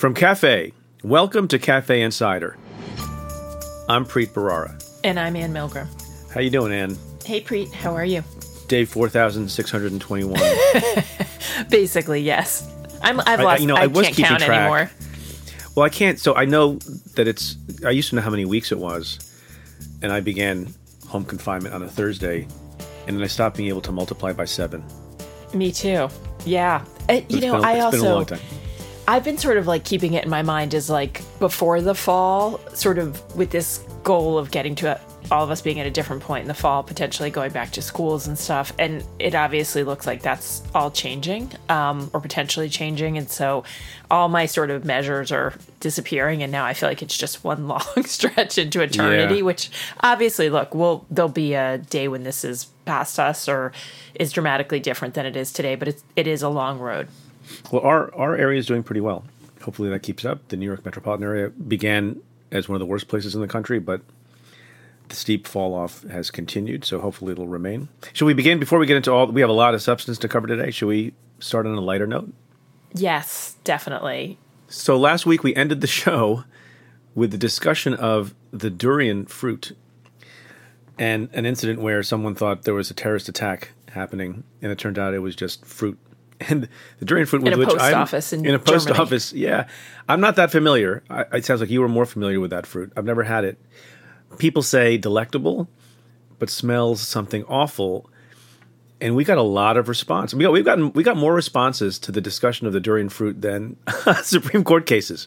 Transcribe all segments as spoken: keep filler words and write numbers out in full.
From Cafe, welcome to Cafe Insider. I'm Preet Bharara. And I'm Ann Milgram. How you doing, Ann? Hey, Preet. How are you? Day four thousand six hundred twenty-one. Basically, yes. I'm, I've I, lost, you know, I, I was can't keeping count track. anymore. Well, I can't, so I know that it's, I used to know how many weeks it was, and I began home confinement on a Thursday, and then I stopped being able to multiply by seven. Me too. Yeah. Uh, you know, been, I it's also, been a long time. I've been sort of like keeping it in my mind as like before the fall, sort of with this goal of getting to a, all of us being at a different point in the fall, potentially going back to schools and stuff. And it obviously looks like that's all changing, um, or potentially changing. And so all my sort of measures are disappearing. And now I feel like it's just one long stretch into eternity, Yeah. which obviously, look, we'll, there'll be a day when this is past us or is dramatically different than it is today. But it's, it is a long road. Well, our, our area is doing pretty well. Hopefully that keeps up. The New York metropolitan area began as one of the worst places in the country, but the steep fall off has continued, so hopefully it'll remain. Should we begin, before we get into all, we have a lot of substance to cover today. Should we start on a lighter note? Yes, definitely. So last week we ended the show with the discussion of the durian fruit and an incident where someone thought there was a terrorist attack happening, and it turned out it was just fruit. And the durian fruit with In a which post I'm office in in a post Germany. office, yeah, I'm not that familiar. I, it sounds like you were more familiar with that fruit. I've never had it. People say delectable, but smells something awful. And we got a lot of response. We got we've gotten we got more responses to the discussion of the durian fruit than Supreme Court cases.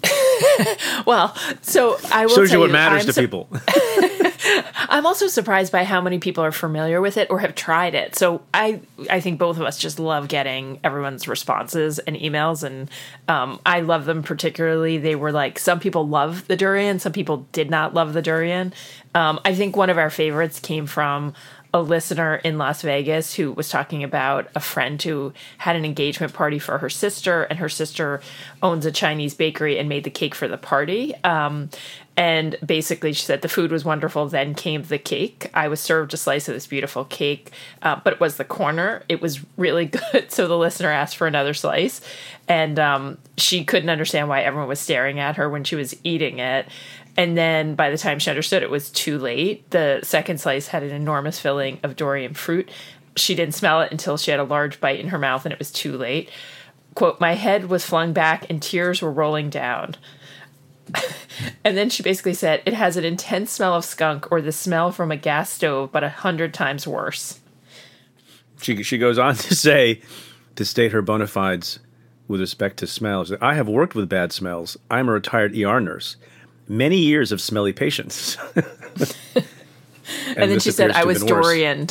Well, so I will Shows tell you what you, matters I'm to su- people. I'm also surprised by how many people are familiar with it or have tried it. So I, I think both of us just love getting everyone's responses and emails, and um, I love them particularly. They were like, some people love the durian, some people did not love the durian. Um, I think one of our favorites came from a listener in Las Vegas who was talking about a friend who had an engagement party for her sister, and her sister owns a Chinese bakery and made the cake for the party. Um, and basically she said the food was wonderful, then came the cake. I was served a slice of this beautiful cake, uh, but it was the corner. It was really good. So the listener asked for another slice, and um, she couldn't understand why everyone was staring at her when she was eating it. And then by the time she understood, it was too late. The second slice had an enormous filling of durian fruit. She didn't smell it until she had a large bite in her mouth, and it was too late. Quote, "My head was flung back and tears were rolling down." And then she basically said, "It has an intense smell of skunk or the smell from a gas stove, but a hundred times worse." She she goes on to say, to state her bona fides with respect to smells. I have worked with bad smells. I'm a retired E R nurse. Many years of smelly patients. and, and then she said, "I was durianed."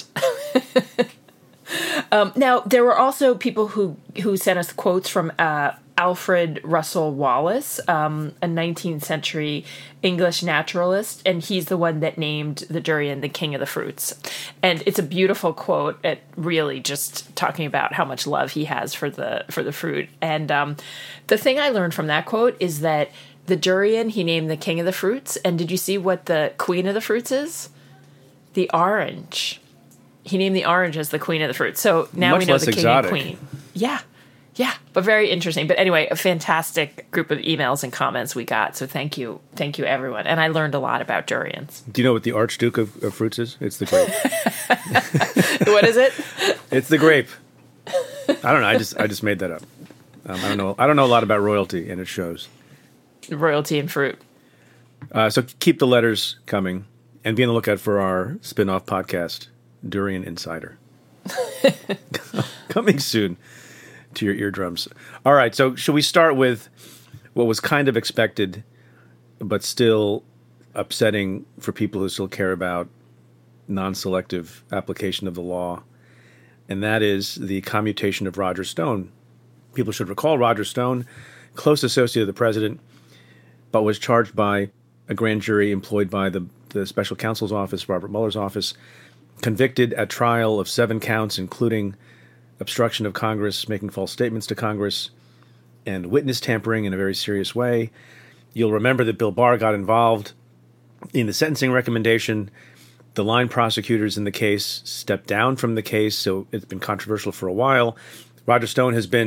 um, now, there were also people who, who sent us quotes from uh, Alfred Russel Wallace, um, a nineteenth century English naturalist, and he's the one that named the durian the king of the fruits. And it's a beautiful quote, at really just talking about how much love he has for the for the fruit. And um, the thing I learned from that quote is that the durian, he named the king of the fruits. And did you see what the queen of the fruits is? The orange. He named the orange as the queen of the fruits. So now Much we know less the king exotic. and queen. Yeah. Yeah. But very interesting. But anyway, a fantastic group of emails and comments we got. So thank you. Thank you, everyone. And I learned a lot about durians. Do you know what the Archduke of, of fruits is? It's the grape. What is it? It's the grape. I don't know. I just I just made that up. Um, I don't know. I don't know a lot about royalty, and it shows. Royalty and fruit. Uh, so keep the letters coming, and be on the lookout for our spin-off podcast, Durian Insider. Coming soon to your eardrums. All right, so should we start with what was kind of expected, but still upsetting for people who still care about non-selective application of the law, and that is the commutation of Roger Stone. People should recall Roger Stone, close associate of the president, but was charged by a grand jury employed by the, the special counsel's office, Robert Mueller's office, convicted at trial of seven counts, including obstruction of Congress, making false statements to Congress, and witness tampering in a very serious way. You'll remember that Bill Barr got involved in the sentencing recommendation. The line prosecutors in the case stepped down from the case, so it's been controversial for a while. Roger Stone has been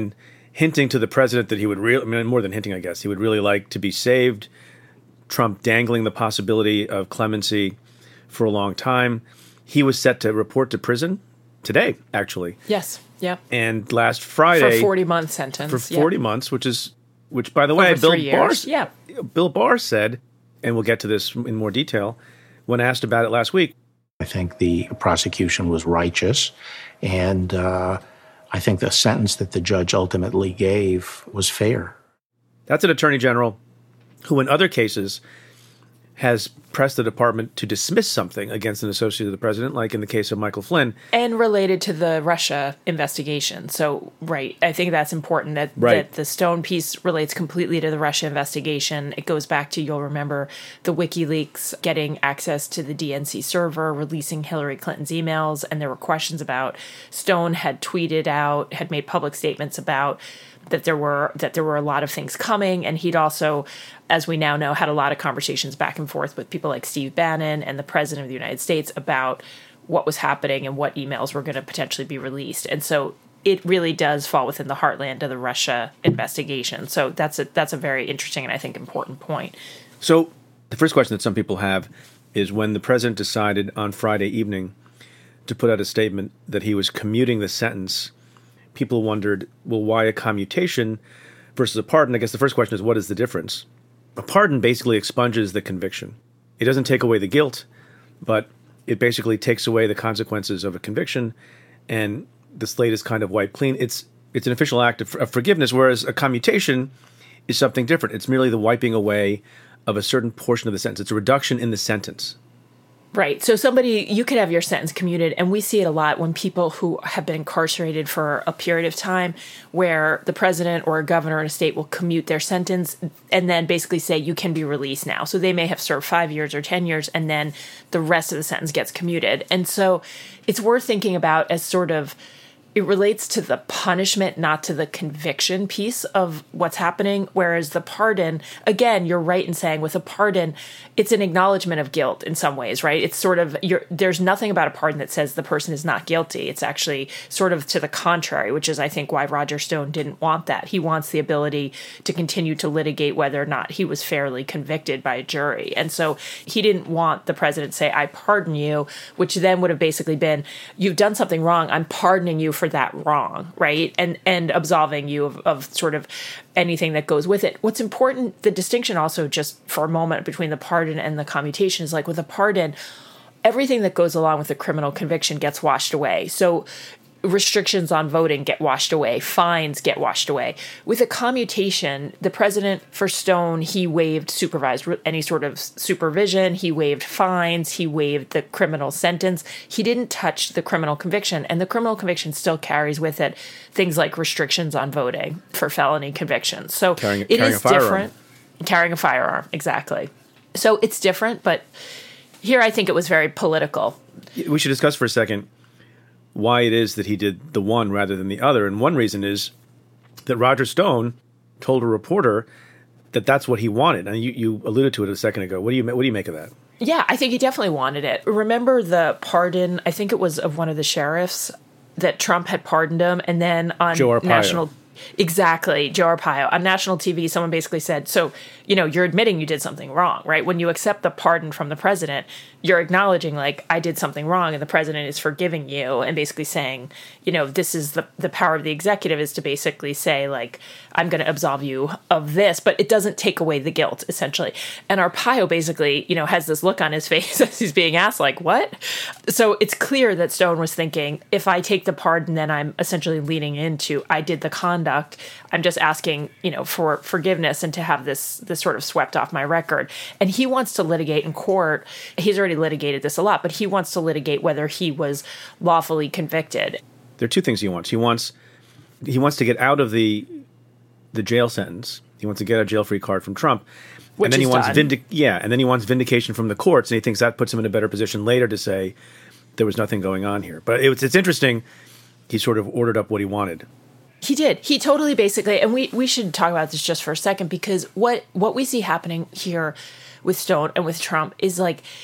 hinting to the president that he would really, I mean, more than hinting, I guess, he would really like to be saved. Trump dangling the possibility of clemency for a long time. He was set to report to prison today, actually. Yes. Yeah. And last Friday, for a forty month sentence. For forty yeah. months, which is, which by the way, Over Bill three Barr, years. Yeah. Bill Barr said, and we'll get to this in more detail, when asked about it last week. I think the prosecution was righteous, and uh, I think the sentence that the judge ultimately gave was fair. That's an attorney general who, in other cases, has pressed the department to dismiss something against an associate of the president, like in the case of Michael Flynn. And related to the Russia investigation. So, right, I think that's important that, right. that the Stone piece relates completely to the Russia investigation. It goes back to, you'll remember, the WikiLeaks getting access to the D N C server, releasing Hillary Clinton's emails, and there were questions about Stone had tweeted out, had made public statements about that there were that there were a lot of things coming, and he'd also, as we now know, had a lot of conversations back and forth with people like Steve Bannon and the President of the United States about what was happening and what emails were going to potentially be released. And so it really does fall within the heartland of the Russia investigation. So that's a that's a very interesting and I think important point. So the first question that some people have is, when the president decided on Friday evening to put out a statement that he was commuting the sentence, people wondered, well, why a commutation versus a pardon? I guess the first question is, what is the difference? A pardon basically expunges the conviction. It doesn't take away the guilt, but it basically takes away the consequences of a conviction, and the slate is kind of wiped clean. It's it's an official act of, of forgiveness, whereas a commutation is something different. It's merely the wiping away of a certain portion of the sentence. It's a reduction in the sentence. Right. So somebody, you could have your sentence commuted, and we see it a lot when people who have been incarcerated for a period of time, where the president or a governor in a state will commute their sentence and then basically say, you can be released now. So they may have served five years or ten years, and then the rest of the sentence gets commuted. And so it's worth thinking about as sort of, it relates to the punishment, not to the conviction piece of what's happening. Whereas the pardon, again, you're right in saying with a pardon, it's an acknowledgement of guilt in some ways, right? It's sort of, you're, there's nothing about a pardon that says the person is not guilty. It's actually sort of to the contrary, which is, I think, why Roger Stone didn't want that. He wants the ability to continue to litigate whether or not he was fairly convicted by a jury. And so he didn't want the president to say, I pardon you, which then would have basically been, you've done something wrong, I'm pardoning you for that wrong, right? And and absolving you of, of sort of anything that goes with it. What's important, the distinction also just for a moment between the pardon and the commutation is, like with a pardon, everything that goes along with the criminal conviction gets washed away. So restrictions on voting get washed away, fines get washed away. With a commutation, the president, for Stone, he waived supervised any sort of supervision, he waived fines, he waived the criminal sentence. He didn't touch the criminal conviction, and the criminal conviction still carries with it things like restrictions on voting for felony convictions. So carrying, it carrying is different. Carrying a firearm, exactly. So it's different, but here I think it was very political. We should discuss for a second why it is that he did the one rather than the other. And one reason is that Roger Stone told a reporter that that's what he wanted. And you, you alluded to it a second ago. What do you what do you make of that? Yeah, I think he definitely wanted it. Remember the pardon, I think it was of one of the sheriffs, that Trump had pardoned him, and then on Joe Arpaio. national Exactly, Joe Arpaio. On national T V, someone basically said, so, you know, you're admitting you did something wrong, right? When you accept the pardon from the president, you're acknowledging, like, I did something wrong, and the president is forgiving you, and basically saying, you know, this is the, the power of the executive is to basically say, like, I'm going to absolve you of this, but it doesn't take away the guilt, essentially. And Arpaio basically, you know, has this look on his face as he's being asked, like, what? So it's clear that Stone was thinking, if I take the pardon, then I'm essentially leaning into, I did the conduct. I'm just asking, you know, for forgiveness and to have this this sort of swept off my record. And he wants to litigate in court. He's already litigated this a lot, but he wants to litigate whether he was lawfully convicted. There are two things he wants. He wants he wants to get out of the the jail sentence. He wants to get a jail-free card from Trump. Which and then he is wants done. vindic- yeah, and then he wants vindication from the courts, and he thinks that puts him in a better position later to say there was nothing going on here. But it was, it's interesting. He sort of ordered up what he wanted. He did. He totally basically, and we, we should talk about this just for a second, because what, what we see happening here with Stone and with Trump is like,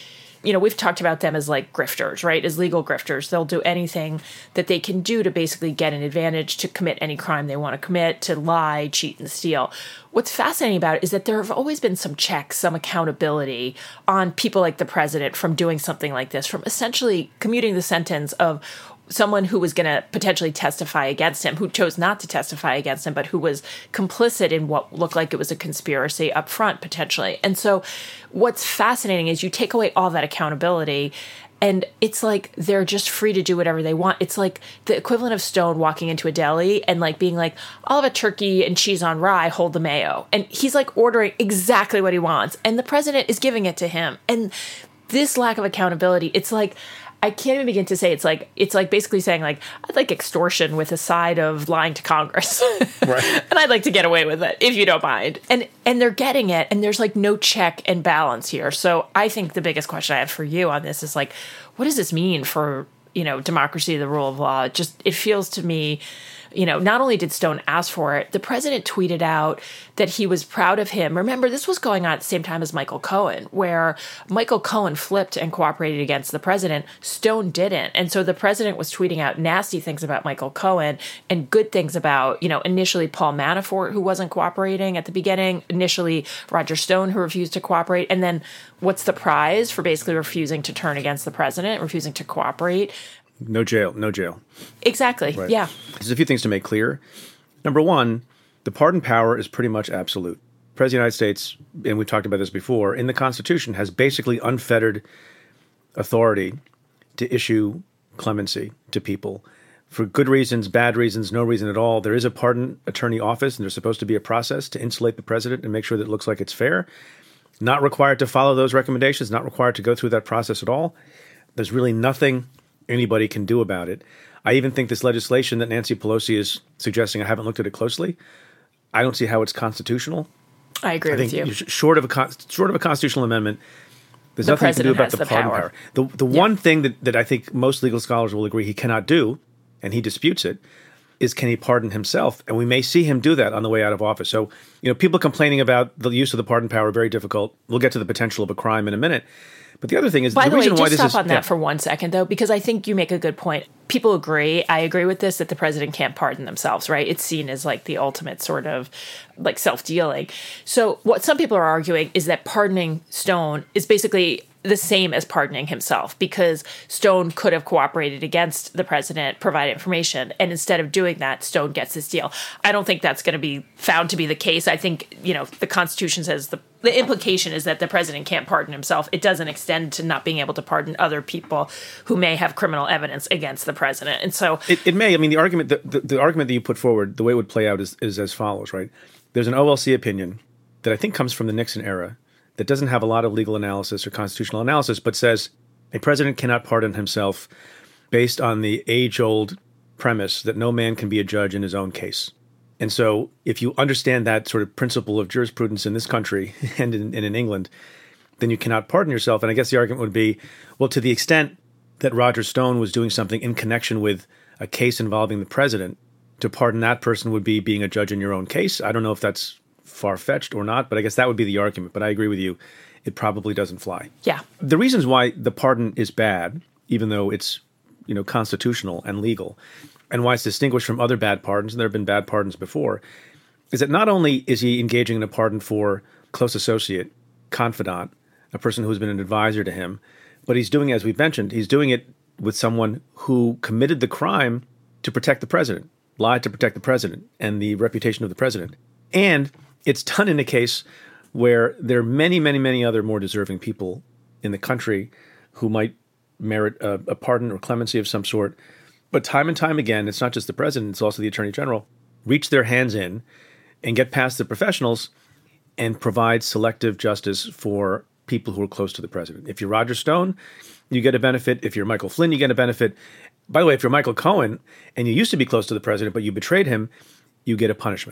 you know, we've talked about them as like grifters, right? As legal grifters. They'll do anything that they can do to basically get an advantage, to commit any crime they want to commit, to lie, cheat, and steal. What's fascinating about it is that there have always been some checks, some accountability on people like the president from doing something like this, from essentially commuting the sentence of someone who was going to potentially testify against him, who chose not to testify against him, but who was complicit in what looked like it was a conspiracy up front, potentially. And so what's fascinating is you take away all that accountability, and it's like they're just free to do whatever they want. It's like the equivalent of Stone walking into a deli and like being like, I'll have a turkey and cheese on rye, hold the mayo. And he's like ordering exactly what he wants. And the president is giving it to him. And this lack of accountability, it's like, I can't even begin to say, it's like it's like basically saying like, I'd like extortion with a side of lying to Congress. Right. And I'd like to get away with it, if you don't mind. And and they're getting it, and there's like no check and balance here. So I think the biggest question I have for you on this is like, what does this mean for, you know, democracy, the rule of law? It just, it feels to me, you know, not only did Stone ask for it, the president tweeted out that he was proud of him. Remember, this was going on at the same time as Michael Cohen, where Michael Cohen flipped and cooperated against the president. Stone didn't. And so the president was tweeting out nasty things about Michael Cohen and good things about, you know, initially Paul Manafort, who wasn't cooperating at the beginning, initially Roger Stone, who refused to cooperate. And then what's the prize for basically refusing to turn against the president, refusing to cooperate? No jail, no jail. Exactly, right. Yeah. There's a few things to make clear. Number one, the pardon power is pretty much absolute. The President of the United States, and we've talked about this before, in the Constitution has basically unfettered authority to issue clemency to people. For good reasons, bad reasons, no reason at all. There is a pardon attorney office, and there's supposed to be a process to insulate the president and make sure that it looks like it's fair. Not required to follow those recommendations, not required to go through that process at all. There's really nothing anybody can do about it. I even think this legislation that Nancy Pelosi is suggesting, I haven't looked at it closely, I don't see how it's constitutional. I agree I with think you. Short of a short of a constitutional amendment, there's the nothing to do about the, the pardon power. power. The the yeah. one thing that, that I think most legal scholars will agree he cannot do, and he disputes it, is can he pardon himself? And we may see him do that on the way out of office. So, you know, people complaining about the use of the pardon power, very difficult. We'll get to the potential of a crime in a minute. But the other thing is, by the, the reason way, why just this stop is, on that yeah. for one second, though, because I think you make a good point. People agree. I agree with this, that the president can't pardon themselves, right? It's seen as like the ultimate sort of like self-dealing. So what some people are arguing is that pardoning Stone is basically the same as pardoning himself, because Stone could have cooperated against the president, provide information, and instead of doing that, Stone gets this deal. I don't think that's going to be found to be the case. I think, you know, the Constitution says the the implication is that the president can't pardon himself. It doesn't extend to not being able to pardon other people who may have criminal evidence against the president. And so it, it may. I mean, the argument the, the, the argument that you put forward, the way it would play out is, is as follows, right? There's an O L C opinion that I think comes from the Nixon era that doesn't have a lot of legal analysis or constitutional analysis, but says a president cannot pardon himself based on the age-old premise that no man can be a judge in his own case. And so if you understand that sort of principle of jurisprudence in this country and in, and in England, then you cannot pardon yourself. And I guess the argument would be, well, to the extent that Roger Stone was doing something in connection with a case involving the president, to pardon that person would be being a judge in your own case. I don't know if that's far-fetched or not, but I guess that would be the argument. But I agree with you. It probably doesn't fly. Yeah. The reasons why the pardon is bad, even though it's, you know, constitutional and legal, and why it's distinguished from other bad pardons, and there have been bad pardons before, is that not only is he engaging in a pardon for close associate, confidant, a person who's been an advisor to him, but he's doing, as we've mentioned, he's doing it with someone who committed the crime to protect the president, lied to protect the president and the reputation of the president. And it's done in a case where there are many, many, many other more deserving people in the country who might merit a, a pardon or clemency of some sort. But time and time again, it's not just the president, it's also the attorney general, reach their hands in and get past the professionals and provide selective justice for people who are close to the president. If you're Roger Stone, you get a benefit. If you're Michael Flynn, you get a benefit. By the way, if you're Michael Cohen and you used to be close to the president, but you betrayed him, you get a punishment.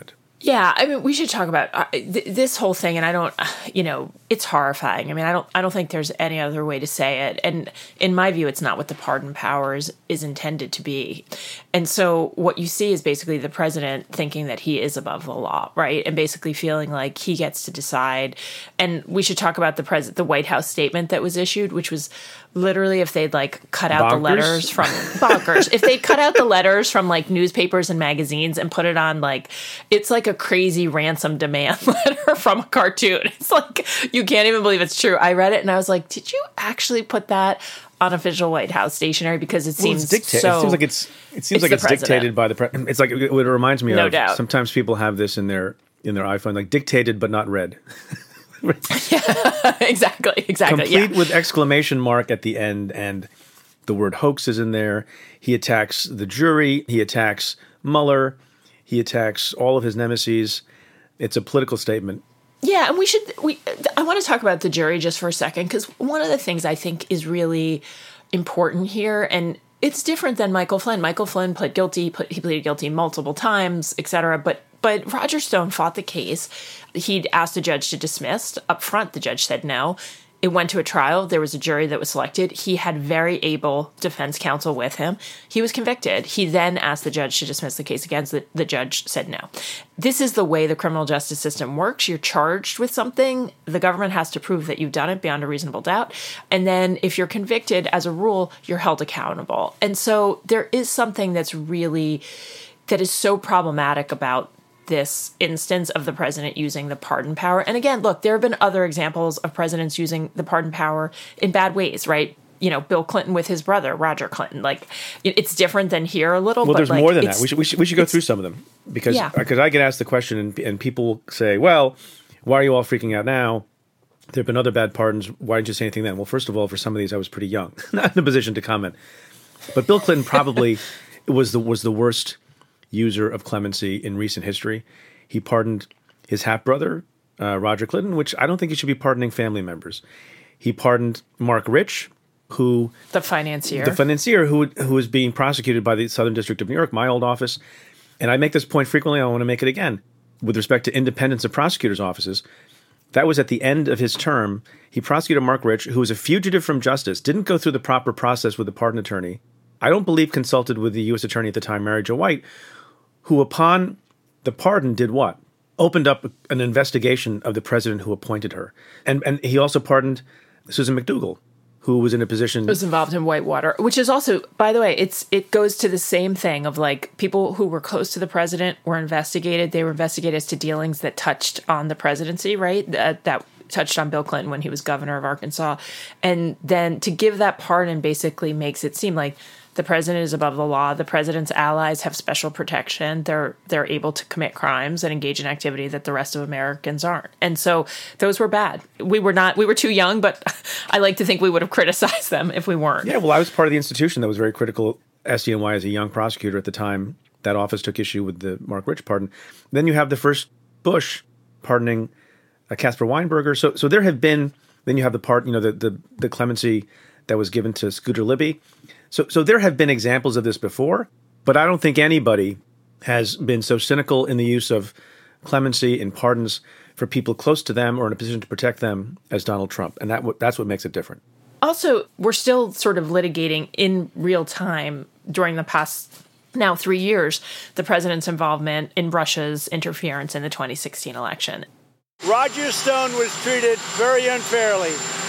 Yeah, I mean, we should talk about uh, th- this whole thing, and I don't, uh, you know, it's horrifying. I mean, I don't, I don't think there's any other way to say it. And in my view, it's not what the pardon powers is intended to be. And so, what you see is basically the president thinking that he is above the law, right, and basically feeling like he gets to decide. And we should talk about the pres- the White House statement that was issued, which was literally if they'd like cut out bonkers? the letters from bonkers, if they'd cut out the letters from like newspapers and magazines and put it on like it's like a crazy ransom demand letter from a cartoon. It's like you can't even believe it's true. I read it and I was like, did you actually put that on official White House stationery? Because it seems well, dicta- so. It seems like it's. It seems it's like it's president. dictated by the. Pre- it's like it, it reminds me No of. doubt. Sometimes people have this in their in their iPhone, like dictated but not read. Yeah, exactly, exactly. Complete Yeah. with exclamation mark at the end, and the word hoax is in there. He attacks the jury. He attacks Mueller. He attacks all of his nemesis. It's a political statement. Yeah, and we should. We I want to talk about the jury just for a second, because one of the things I think is really important here, and it's different than Michael Flynn. Michael Flynn pled guilty. He pleaded guilty multiple times, et cetera. But but Roger Stone fought the case. He'd asked the judge to dismiss. Up front, the judge said no. It went to a trial. There was a jury that was selected. He had very able defense counsel with him. He was convicted. He then asked the judge to dismiss the case against the, the judge said no. This is the way the criminal justice system works. You're charged with something. The government has to prove that you've done it beyond a reasonable doubt. And then if you're convicted, as a rule, you're held accountable. And so there is something that's really, that is so problematic about this instance of the president using the pardon power. And again, look, there have been other examples of presidents using the pardon power in bad ways, right? You know, Bill Clinton with his brother, Roger Clinton. Like, it's different than here a little. Well, but there's like, more than that. We should we should we should go through some of them because Yeah. because I get asked the question and, and people say, well, why are you all freaking out now? There have been other bad pardons. Why didn't you say anything then? Well, first of all, for some of these, I was pretty young, not in a position to comment. But Bill Clinton probably was the was the worst user of clemency in recent history. He pardoned his half brother, uh, Roger Clinton, which I don't think he should be pardoning family members. He pardoned Mark Rich, who the financier, the financier who who was being prosecuted by the Southern District of New York, my old office. And I make this point frequently. I want to make it again with respect to independence of prosecutors' offices. That was at the end of his term. He prosecuted Mark Rich, who was a fugitive from justice, didn't go through the proper process with the pardon attorney. I don't believe consulted with the U S attorney at the time, Mary Jo White, who upon the pardon did what? Opened up an investigation of the president who appointed her. And and he also pardoned Susan McDougal, who was in a position... was involved in Whitewater, which is also, by the way, it's it goes to the same thing of like people who were close to the president were investigated. They were investigated as to dealings that touched on the presidency, right? That, that touched on Bill Clinton when he was governor of Arkansas. And then to give that pardon basically makes it seem like the president is above the law. The president's allies have special protection. They're they're able to commit crimes and engage in activity that the rest of Americans aren't. And so those were bad. We were not. We were too young, but I like to think we would have criticized them if we weren't. Yeah, well, I was part of the institution that was very critical of S D N Y as a young prosecutor at the time. That office took issue with the Mark Rich pardon. Then you have the first Bush pardoning uh, Caspar Weinberger. So so there have been. Then you have the part, you know, the the, the clemency that was given to Scooter Libby. So so there have been examples of this before, but I don't think anybody has been so cynical in the use of clemency and pardons for people close to them or in a position to protect them as Donald Trump. And that that's what makes it different. Also, we're still sort of litigating in real time during the past now three years, the president's involvement in Russia's interference in the twenty sixteen election. Roger Stone was treated very unfairly.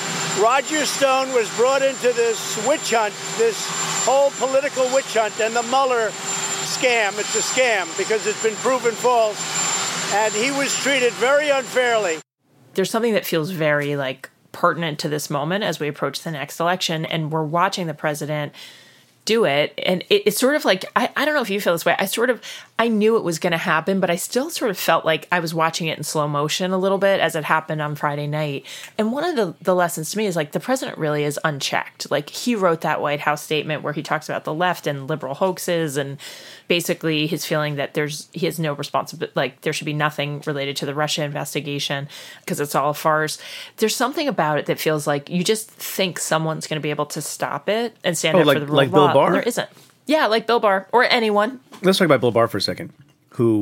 Roger Stone was brought into this witch hunt, this whole political witch hunt, and the Mueller scam. It's a scam because it's been proven false. And he was treated very unfairly. There's something that feels very like pertinent to this moment as we approach the next election, and we're watching the president do it. And it, it's sort of like, I, I don't know if you feel this way. I sort of, I knew it was going to happen, but I still sort of felt like I was watching it in slow motion a little bit as it happened on Friday night. And one of the, the lessons to me is like, the president really is unchecked. Like, he wrote that White House statement where he talks about the left and liberal hoaxes and basically his feeling that there's, he has no responsibility, like there should be nothing related to the Russia investigation because it's all a farce. There's something about it that feels like you just think someone's going to be able to stop it and stand Oh, up like- for the rule like of Bill law. Barr? And there isn't. Yeah, like Bill Barr or anyone. Let's talk about Bill Barr for a second, who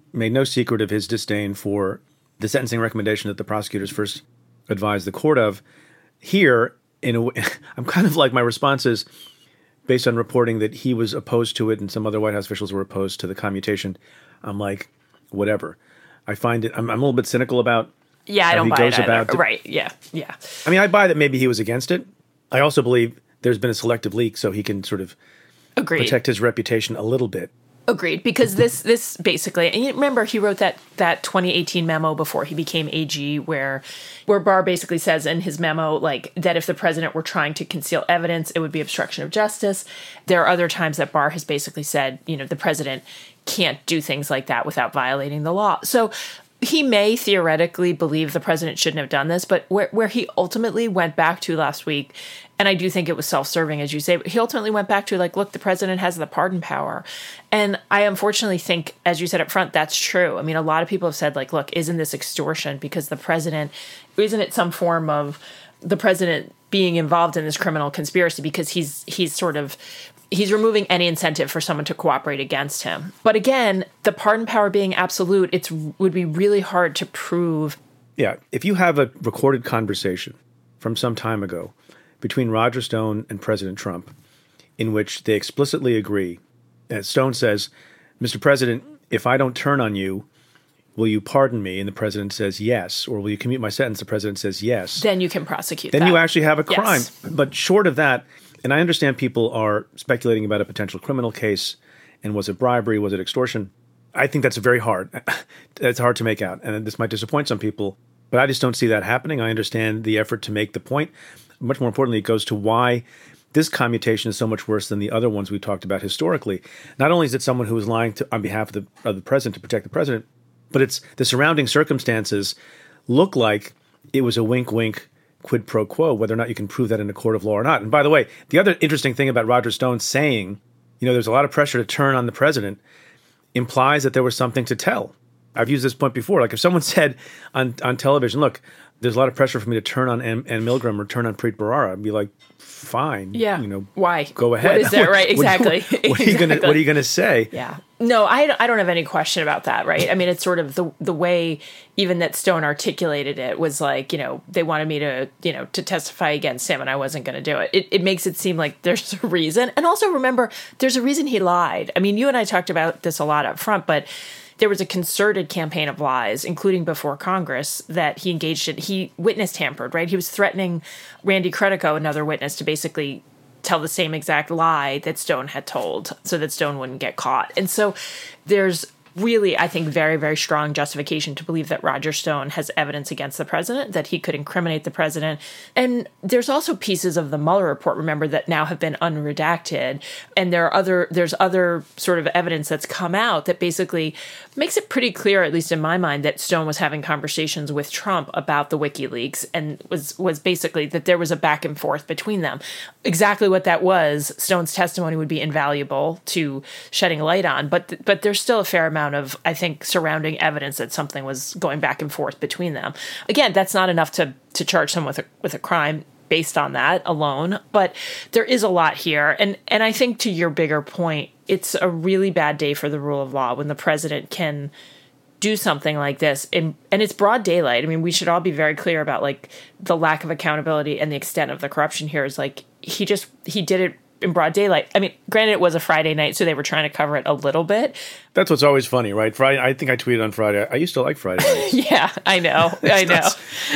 made no secret of his disdain for the sentencing recommendation that the prosecutors first advised the court of. Here, in a way, I'm kind of like, my response is based on reporting that he was opposed to it and some other White House officials were opposed to the commutation. I'm like, whatever. I find it, I'm, I'm a little bit cynical about Yeah, I how don't he buy goes it either. about it. Right, yeah, yeah. I mean, I buy that maybe he was against it. I also believe there's been a selective leak so he can sort of Agreed. protect his reputation a little bit. Agreed, because this this basically, and you remember he wrote that that twenty eighteen memo before he became A G, where where Barr basically says in his memo, like, that if the president were trying to conceal evidence, it would be obstruction of justice. There are other times that Barr has basically said, you know, the president can't do things like that without violating the law. So he may theoretically believe the president shouldn't have done this, but where where he ultimately went back to last week, and I do think it was self-serving, as you say, but he ultimately went back to, like, look, the president has the pardon power. And I unfortunately think, as you said up front, that's true. I mean, a lot of people have said, like, look, isn't this extortion? Because the president, isn't it some form of the president being involved in this criminal conspiracy because he's he's sort of, he's removing any incentive for someone to cooperate against him. But again, the pardon power being absolute, it would be really hard to prove. Yeah, if you have a recorded conversation from some time ago between Roger Stone and President Trump, in which they explicitly agree, and Stone says, Mister President, if I don't turn on you, will you pardon me? And the president says yes. Or will you commute my sentence? The president says yes. Then you can prosecute Then that. you actually have a crime. Yes. But short of that, and I understand people are speculating about a potential criminal case, and was it bribery, was it extortion? I think that's very hard. It's hard to make out, and this might disappoint some people, but I just don't see that happening. I understand the effort to make the point. Much more importantly, it goes to why this commutation is so much worse than the other ones we talked about historically. Not only is it someone who is lying to, on behalf of the, of the president to protect the president, but it's the surrounding circumstances look like it was a wink, wink, quid pro quo, whether or not you can prove that in a court of law or not. And by the way, the other interesting thing about Roger Stone saying, you know, there's a lot of pressure to turn on the president, implies that there was something to tell. I've used this point before. Like if someone said on, on television, look, there's a lot of pressure for me to turn on Ann, Ann Milgram or turn on Preet Bharara, I'd be like, fine. Yeah. You know, why? Go ahead. What is there? Right. Exactly. what, what, what, are you gonna, what are you going to say? Yeah. No, I, I don't have any question about that, right? I mean, it's sort of the the way even that Stone articulated it was like, you know, they wanted me to, you know, to testify against him and I wasn't going to do it. it. It makes it seem like there's a reason. And also remember, there's a reason he lied. I mean, you and I talked about this a lot up front, but there was a concerted campaign of lies, including before Congress, that he engaged in. He witness tampered, right? He was threatening Randy Credico, another witness, to basically tell the same exact lie that Stone had told so that Stone wouldn't get caught. And so there's really, I think, very, very strong justification to believe that Roger Stone has evidence against the president, that he could incriminate the president. And there's also pieces of the Mueller report, remember, that now have been unredacted. And there are other, there's other sort of evidence that's come out that basically makes it pretty clear, at least in my mind, that Stone was having conversations with Trump about the WikiLeaks and was, was basically that there was a back and forth between them. Exactly what that was, Stone's testimony would be invaluable to shedding light on, but, but there's still a fair amount of, I think, surrounding evidence that something was going back and forth between them. Again, that's not enough to to charge someone with a, with a crime based on that alone, but there is a lot here. And and I think to your bigger point, it's a really bad day for the rule of law when the president can do something like this in, and it's broad daylight. I mean, we should all be very clear about like the lack of accountability and the extent of the corruption here is like he just he did it in broad daylight. I mean, granted, it was a Friday night, so they were trying to cover it a little bit. That's what's always funny, right? Friday. I think I tweeted on Friday. I used to like Friday nights. Yeah, I know. I know.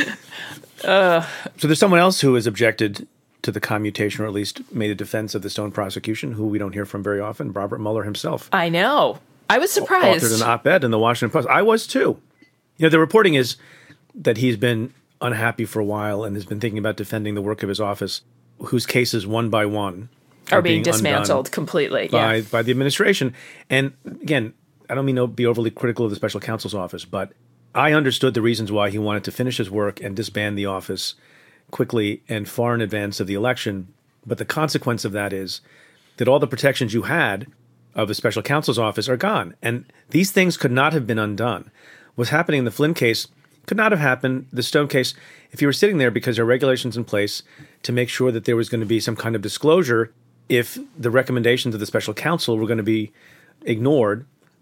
Uh, so there's someone else who has objected to the commutation, or at least made a defense of the Stone prosecution, who we don't hear from very often, Robert Mueller himself. I know. I was surprised. Authored an op-ed in the Washington Post. I was too. You know, the reporting is that he's been unhappy for a while and has been thinking about defending the work of his office, whose cases one by one are, are being, being dismantled completely by, yeah. by the administration. And again, I don't mean to be overly critical of the special counsel's office, but I understood the reasons why he wanted to finish his work and disband the office quickly and far in advance of the election. But the consequence of that is that all the protections you had of the special counsel's office are gone. And these things could not have been undone. What's happening in the Flynn case could not have happened, the Stone case, if you were sitting there because there are regulations in place to make sure that there was going to be some kind of disclosure if the recommendations of the special counsel were going to be ignored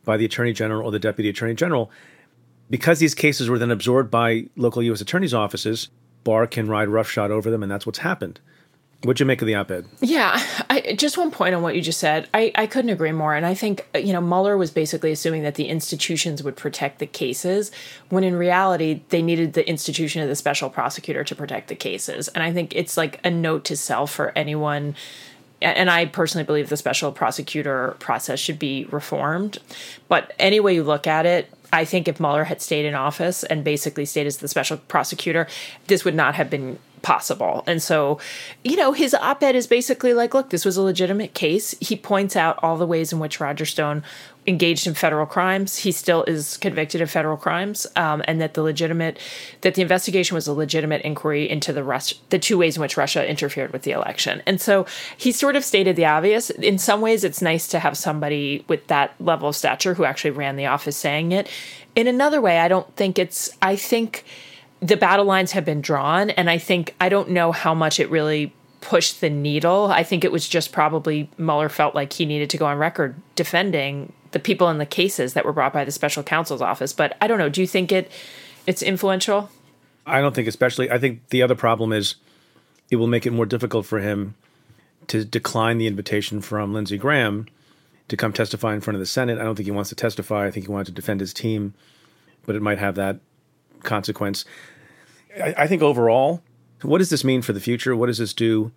by the Attorney General or the Deputy Attorney General. Because these cases were then absorbed by local U S attorneys' offices, Barr can ride roughshod over them, and that's what's happened. What'd you make of the op-ed? Yeah, I, just one point on what you just said. I, I couldn't agree more. And I think, you know, Mueller was basically assuming that the institutions would protect the cases, when in reality, they needed the institution of the special prosecutor to protect the cases. And I think it's like a note to self for anyone. And I personally believe the special prosecutor process should be reformed. But any way you look at it, I think if Mueller had stayed in office and basically stayed as the special prosecutor, this would not have been possible. And so, you know, his op-ed is basically like, look, this was a legitimate case. He points out all the ways in which Roger Stone engaged in federal crimes. He still is convicted of federal crimes, um, and that the legitimate, that the investigation was a legitimate inquiry into the Rus- the two ways in which Russia interfered with the election. And so he sort of stated the obvious. In some ways, it's nice to have somebody with that level of stature who actually ran the office saying it. In another way, I don't think it's, I think the battle lines have been drawn, and I think, I don't know how much it really pushed the needle. I think it was just probably Mueller felt like he needed to go on record defending the people in the cases that were brought by the special counsel's office. But I don't know. Do you think it it's influential? I don't think especially. I think the other problem is it will make it more difficult for him to decline the invitation from Lindsey Graham to come testify in front of the Senate. I don't think he wants to testify. I think he wanted to defend his team, but it might have that consequence. I, I think overall, what does this mean for the future? What does this do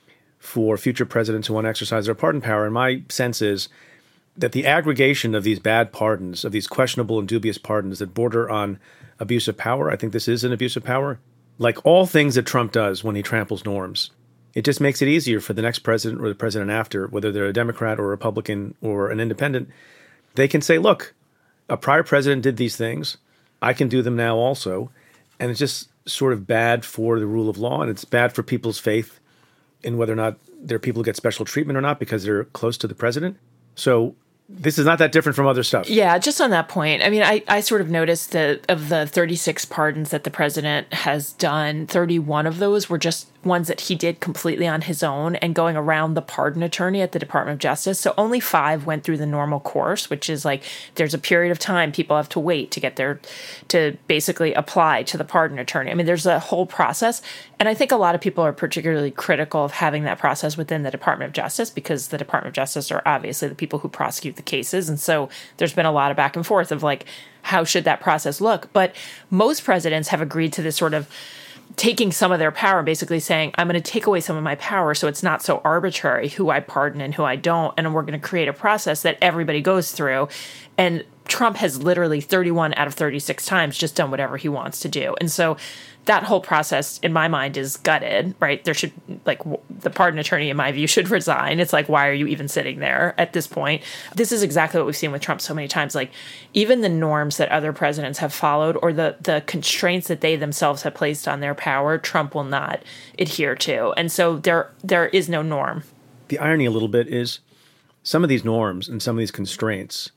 for future presidents who want to exercise their pardon power? And my sense is that the aggregation of these bad pardons, of these questionable and dubious pardons that border on abuse of power, I think this is an abuse of power. Like all things that Trump does when he tramples norms, it just makes it easier for the next president or the president after, whether they're a Democrat or a Republican or an independent. They can say, look, a prior president did these things. I can do them now also. And it's just sort of bad for the rule of law, and it's bad for people's faith in whether or not there are people who get special treatment or not because they're close to the president. So this is not that different from other stuff. Yeah, just on that point. I mean, I, I sort of noticed that of the thirty-six pardons that the president has done, thirty-one of those were just ones that he did completely on his own and going around the pardon attorney at the Department of Justice. So only five went through the normal course, which is like there's a period of time people have to wait to get their, to basically apply to the pardon attorney. I mean, there's a whole process. And I think a lot of people are particularly critical of having that process within the Department of Justice because the Department of Justice are obviously the people who prosecute the cases. And so there's been a lot of back and forth of like, how should that process look? But most presidents have agreed to this sort of taking some of their power, basically saying, I'm going to take away some of my power so it's not so arbitrary who I pardon and who I don't. And we're going to create a process that everybody goes through. And Trump has literally thirty-one out of thirty-six times just done whatever he wants to do. And so that whole process, in my mind, is gutted, right? There should, like, w- the pardon attorney, in my view, should resign. It's like, why are you even sitting there at this point? This is exactly what we've seen with Trump so many times. Like, even the norms that other presidents have followed or the, the constraints that they themselves have placed on their power, Trump will not adhere to. And so there there is no norm. The irony a little bit is some of these norms and some of these constraints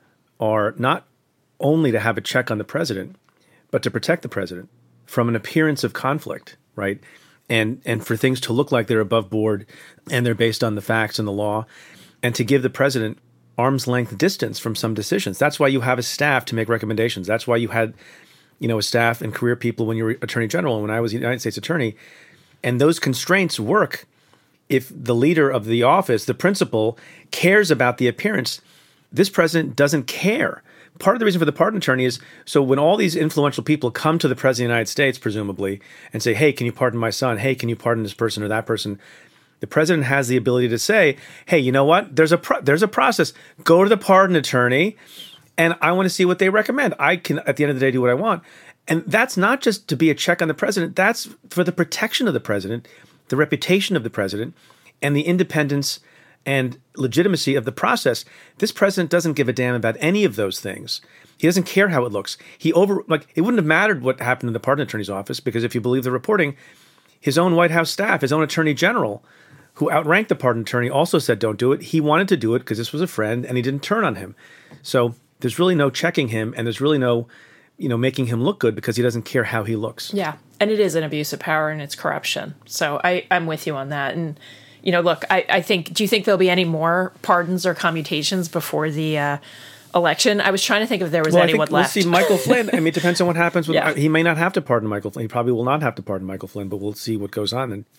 are not only to have a check on the president, but to protect the president from an appearance of conflict, right? And and for things to look like they're above board and they're based on the facts and the law, and to give the president arm's length distance from some decisions. That's why you have a staff to make recommendations. That's why you had, you know, a staff and career people when you were attorney general and when I was United States attorney. And those constraints work if the leader of the office, the principal, cares about the appearance. This president doesn't care. Part of the reason for the pardon attorney is so when all these influential people come to the president of the United States, presumably, and say, hey, can you pardon my son? Hey, can you pardon this person or that person? The president has the ability to say, hey, you know what? There's a pro- there's a process. Go to the pardon attorney, and I want to see what they recommend. I can, at the end of the day, do what I want. And that's not just to be a check on the president. That's for the protection of the president, the reputation of the president, and the independence and legitimacy of the process. This president doesn't give a damn about any of those things. He doesn't care how it looks. He over like it wouldn't have mattered what happened in the pardon attorney's office because if you believe the reporting, his own White House staff, his own attorney general, who outranked the pardon attorney, also said don't do it. He wanted to do it because this was a friend, and he didn't turn on him. So there's really no checking him, and there's really no, you know, making him look good because he doesn't care how he looks. Yeah, and it is an abuse of power and it's corruption. So I, I'm with you on that. And you know, look, I, I think, do you think there'll be any more pardons or commutations before the uh, election. I was trying to think if there was well, anyone I think left. We'll see Michael Flynn. I mean, it depends on what happens with. Yeah. He may not have to pardon Michael Flynn. He probably will not have to pardon Michael Flynn, but we'll see what goes on. And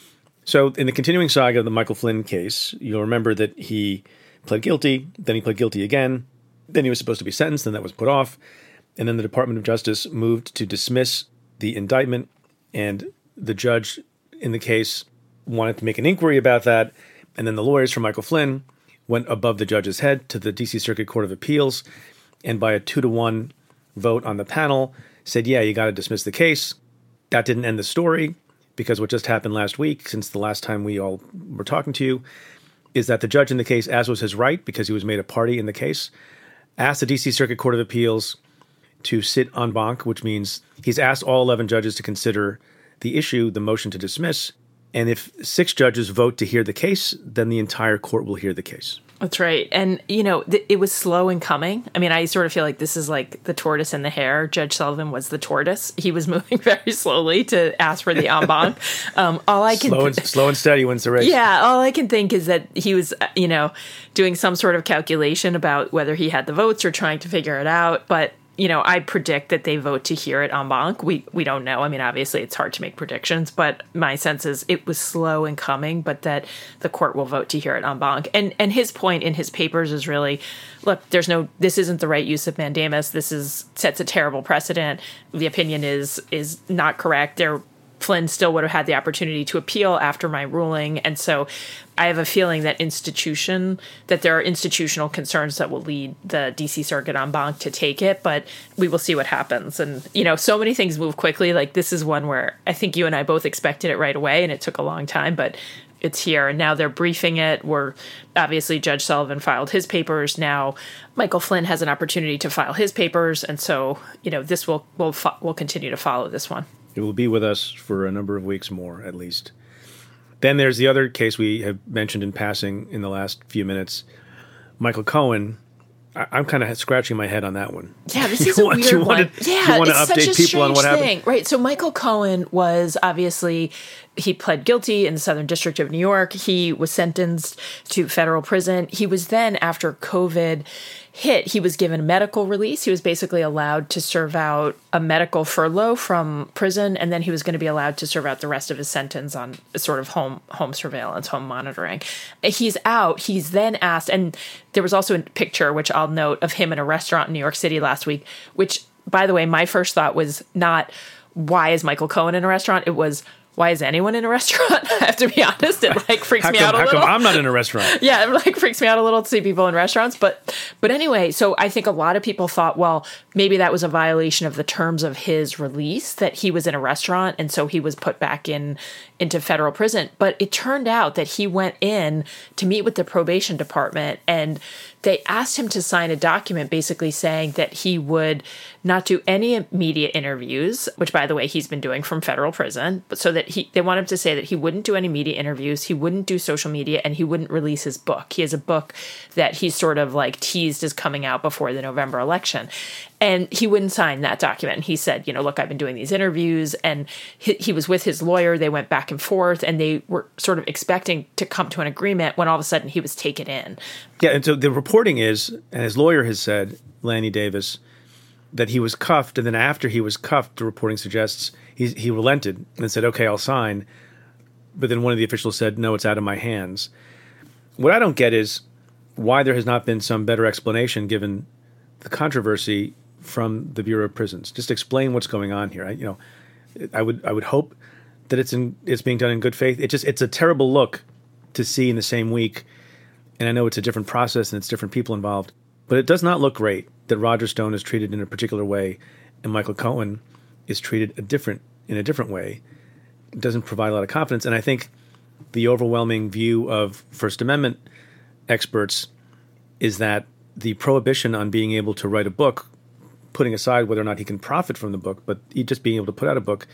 so, in the continuing saga of the Michael Flynn case, you'll remember that he pled guilty. Then he pled guilty again. Then he was supposed to be sentenced. Then that was put off. And then the Department of Justice moved to dismiss the indictment, and the judge in the case wanted to make an inquiry about that. And then the lawyers for Michael Flynn went above the judge's head to the D C Circuit Court of Appeals, and by a two to one vote on the panel said, yeah, you got to dismiss the case. That didn't end the story, because what just happened last week, since the last time we all were talking to you, is that the judge in the case, as was his right, because he was made a party in the case, asked the D C Circuit Court of Appeals to sit en banc, which means he's asked all eleven judges to consider the issue, the motion to dismiss. And if six judges vote to hear the case, then the entire court will hear the case. That's right. And, you know, th- it was slow in coming. I mean, I sort of feel like this is like the tortoise and the hare. Judge Sullivan was the tortoise. He was moving very slowly to ask for the en banc. Um, all I can slow and, th- slow and steady wins the race. Yeah, all I can think is that he was, uh, you know, doing some sort of calculation about whether he had the votes or trying to figure it out. But you know, I predict that they vote to hear it en banc. We we don't know. I mean, obviously, it's hard to make predictions, but my sense is it was slow in coming, but that the court will vote to hear it en banc. And and his point in his papers is really, look, there's no, this isn't the right use of mandamus. This is sets a terrible precedent. The opinion is is not correct. There. Flynn still would have had the opportunity to appeal after my ruling. And so I have a feeling that institution, that there are institutional concerns that will lead the D C Circuit en banc to take it, but we will see what happens. And, you know, so many things move quickly. Like this is one where I think you and I both expected it right away, and it took a long time, but it's here. And now they're briefing it. We're obviously Judge Sullivan filed his papers. Now Michael Flynn has an opportunity to file his papers. And so, you know, this will, will, fo- will continue to follow this one. It will be with us for a number of weeks more, at least. Then there's the other case we have mentioned in passing in the last few minutes. Michael Cohen. I- I'm kind of scratching my head on that one. Yeah, this is a want, weird you one. wanna, Yeah, you want to it's update such a people on what thing. happened? Right. So Michael Cohen was obviously, he pled guilty in the Southern District of New York. He was sentenced to federal prison. He was then, after COVID hit, he was given medical release. He was basically allowed to serve out a medical furlough from prison, and then he was going to be allowed to serve out the rest of his sentence on sort of home home surveillance, home monitoring. He's out. He's then asked, and there was also a picture, which I'll note, of him in a restaurant in New York City last week, which, by the way, my first thought was not, why is Michael Cohen in a restaurant? It was, why is anyone in a restaurant? I have to be honest. It like freaks how me come, out a how little. Come I'm not in a restaurant? Yeah, it like freaks me out a little to see people in restaurants. But but anyway, so I think a lot of people thought, well, maybe that was a violation of the terms of his release, that he was in a restaurant and so he was put back in into federal prison. But it turned out that he went in to meet with the probation department, and they asked him to sign a document basically saying that he would not do any media interviews, which, by the way, he's been doing from federal prison. But so that he, they want him to say that he wouldn't do any media interviews, he wouldn't do social media, and he wouldn't release his book. He has a book that he sort of like teased as coming out before the November election. And he wouldn't sign that document. He said, you know, look, I've been doing these interviews, and he, he was with his lawyer. They went back and forth, and they were sort of expecting to come to an agreement when all of a sudden he was taken in. Yeah, and so the reporting is, and his lawyer has said, Lanny Davis, that he was cuffed, and then after he was cuffed, the reporting suggests he, he relented and said, okay, I'll sign. But then one of the officials said, no, it's out of my hands. What I don't get is why there has not been some better explanation given the controversy from the Bureau of Prisons. Just explain what's going on here. I, you know, I would I would hope that it's in it's being done in good faith. It just it's a terrible look to see in the same week, and I know it's a different process and it's different people involved, but it does not look great that Roger Stone is treated in a particular way and Michael Cohen is treated a different in a different way. It doesn't provide a lot of confidence, and I think the overwhelming view of First Amendment experts is that the prohibition on being able to write a book, putting aside whether or not he can profit from the book, but he just being able to put out a book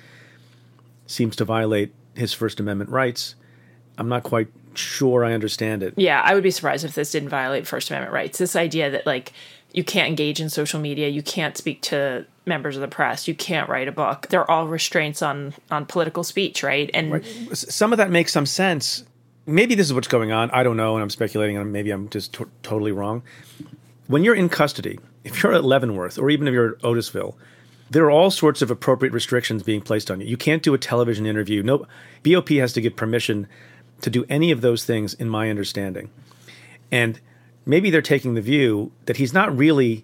seems to violate his First Amendment rights. I'm not quite sure I understand it. Yeah, I would be surprised if this didn't violate First Amendment rights. This idea that, like, you can't engage in social media, you can't speak to members of the press, you can't write a book. They're all restraints on on political speech, right? And right. Some of that makes some sense. Maybe this is what's going on. I don't know, and I'm speculating, and maybe I'm just t- totally wrong. when you're in custody, if you're at Leavenworth or even if you're at Otisville, there are all sorts of appropriate restrictions being placed on you. You can't do a television interview. No, B O P has to get permission to do any of those things, in my understanding. And maybe they're taking the view that he's not really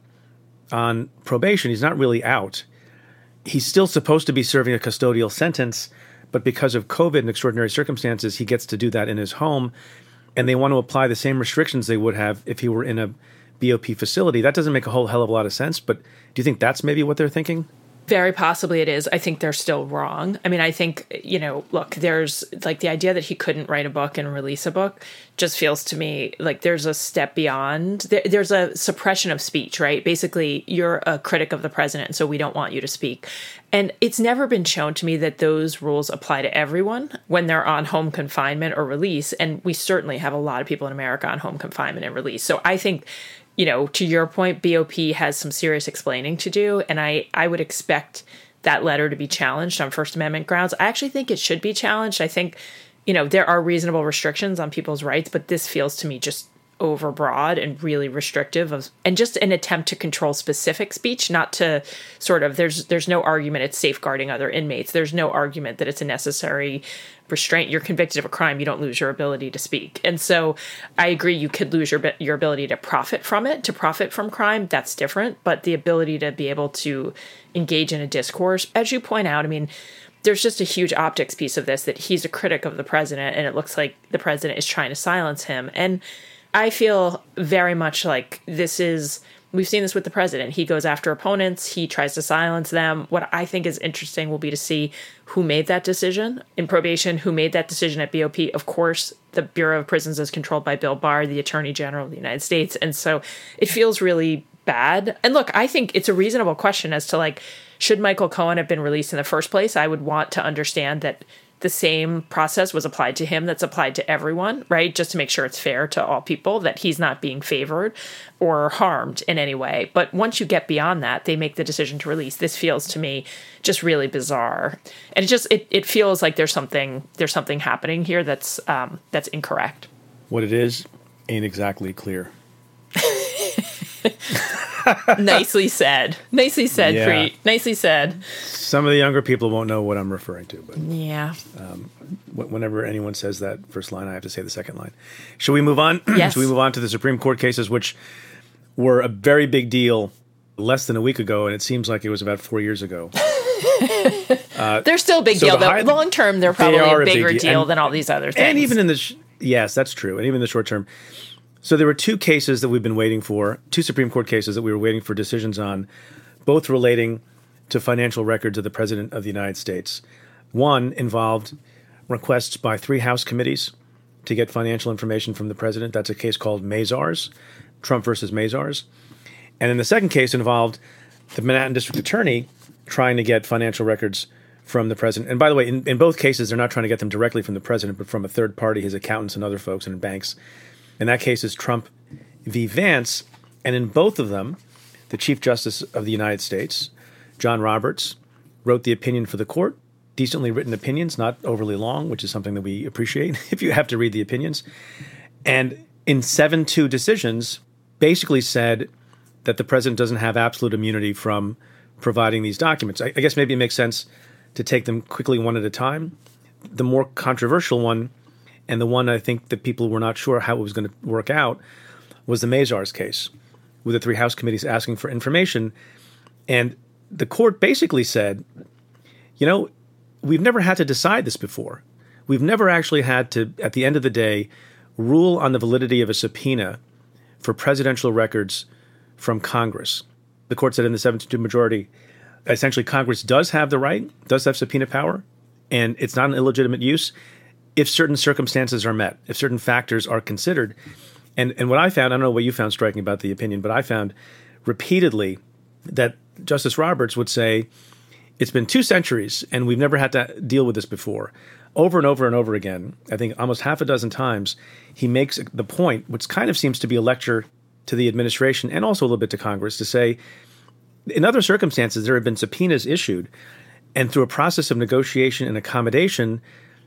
on probation. He's not really out. He's still supposed to be serving a custodial sentence, but because of COVID and extraordinary circumstances, he gets to do that in his home. And they want to apply the same restrictions they would have if he were in a B O P facility. That doesn't make a whole hell of a lot of sense, but do you think that's maybe what they're thinking? Very possibly it is. I think they're still wrong. I mean, I think, you know, look, there's like the idea that he couldn't write a book and release a book just feels to me like there's a step beyond. There, there's a suppression of speech, right? Basically, you're a critic of the president, so we don't want you to speak. And it's never been shown to me that those rules apply to everyone when they're on home confinement or release. And we certainly have a lot of people in America on home confinement and release. So I think, you know, to your point, B O P has some serious explaining to do, and I, I would expect that letter to be challenged on First Amendment grounds. I actually think it should be challenged. I think, you know, there are reasonable restrictions on people's rights, but this feels to me just overbroad and really restrictive of, and just an attempt to control specific speech, not to sort of, there's there's no argument it's safeguarding other inmates. There's no argument that it's a necessary restraint. You're convicted of a crime, you don't lose your ability to speak. And so I agree you could lose your your ability to profit from it, to profit from crime. That's different. But the ability to be able to engage in a discourse, as you point out, I mean, there's just a huge optics piece of this, that he's a critic of the president, and it looks like the president is trying to silence him. And I feel very much like this is, we've seen this with the president. He goes after opponents. He tries to silence them. What I think is interesting will be to see who made that decision in probation, who made that decision at B O P. Of course, the Bureau of Prisons is controlled by Bill Barr, the Attorney General of the United States. And so it feels really bad. And look, I think it's a reasonable question as to like, should Michael Cohen have been released in the first place? I would want to understand that the same process was applied to him that's applied to everyone, right? Just to make sure it's fair to all people, that he's not being favored or harmed in any way. But once you get beyond that, they make the decision to release. This feels to me just really bizarre. And it just, it, it feels like there's something, there's something happening here that's, um, that's incorrect. What it is ain't exactly clear. Nicely said. Nicely said, Yeah. Preet. Nicely said. Some of the younger people won't know what I'm referring to, but Yeah. um, wh- whenever anyone says that first line, I have to say the second line. Should we move on? Yes. Should we move on to the Supreme Court cases, which were a very big deal less than a week ago, and it seems like it was about four years ago. uh, they're still a big so deal, the though. high- Long term, they're they probably are a a big bigger deal. deal And- than all these other things. And even in the sh- yes, that's true. And even in the short term. So there were two cases that we've been waiting for, two Supreme Court cases that we were waiting for decisions on, both relating to financial records of the President of the United States. One involved requests by three House committees to get financial information from the President. That's a case called Mazars, Trump versus Mazars. And then the second case involved the Manhattan District Attorney trying to get financial records from the President. And by the way, in, in both cases, they're not trying to get them directly from the President, but from a third party, his accountants and other folks and banks. In that case is Trump v. Vance. And in both of them, the Chief Justice of the United States, John Roberts, wrote the opinion for the court. Decently written opinions, not overly long, which is something that we appreciate if you have to read the opinions. And in seven two decisions, basically said that the president doesn't have absolute immunity from providing these documents. I, I guess maybe it makes sense to take them quickly one at a time. The more controversial one, and the one I think that people were not sure how it was going to work out, was the Mazars case, with the three House committees asking for information. And the court basically said, you know, we've never had to decide this before. We've never actually had to, at the end of the day, rule on the validity of a subpoena for presidential records from Congress. The court said in the seven to two majority, essentially Congress does have the right, does have subpoena power, and it's not an illegitimate use if certain circumstances are met, if certain factors are considered. And and what I found, I don't know what you found striking about the opinion, but I found repeatedly that Justice Roberts would say, it's been two centuries and we've never had to deal with this before. Over and over and over again, I think almost half a dozen times, he makes the point, which kind of seems to be a lecture to the administration and also a little bit to Congress, to say, in other circumstances, there have been subpoenas issued, and through a process of negotiation and accommodation,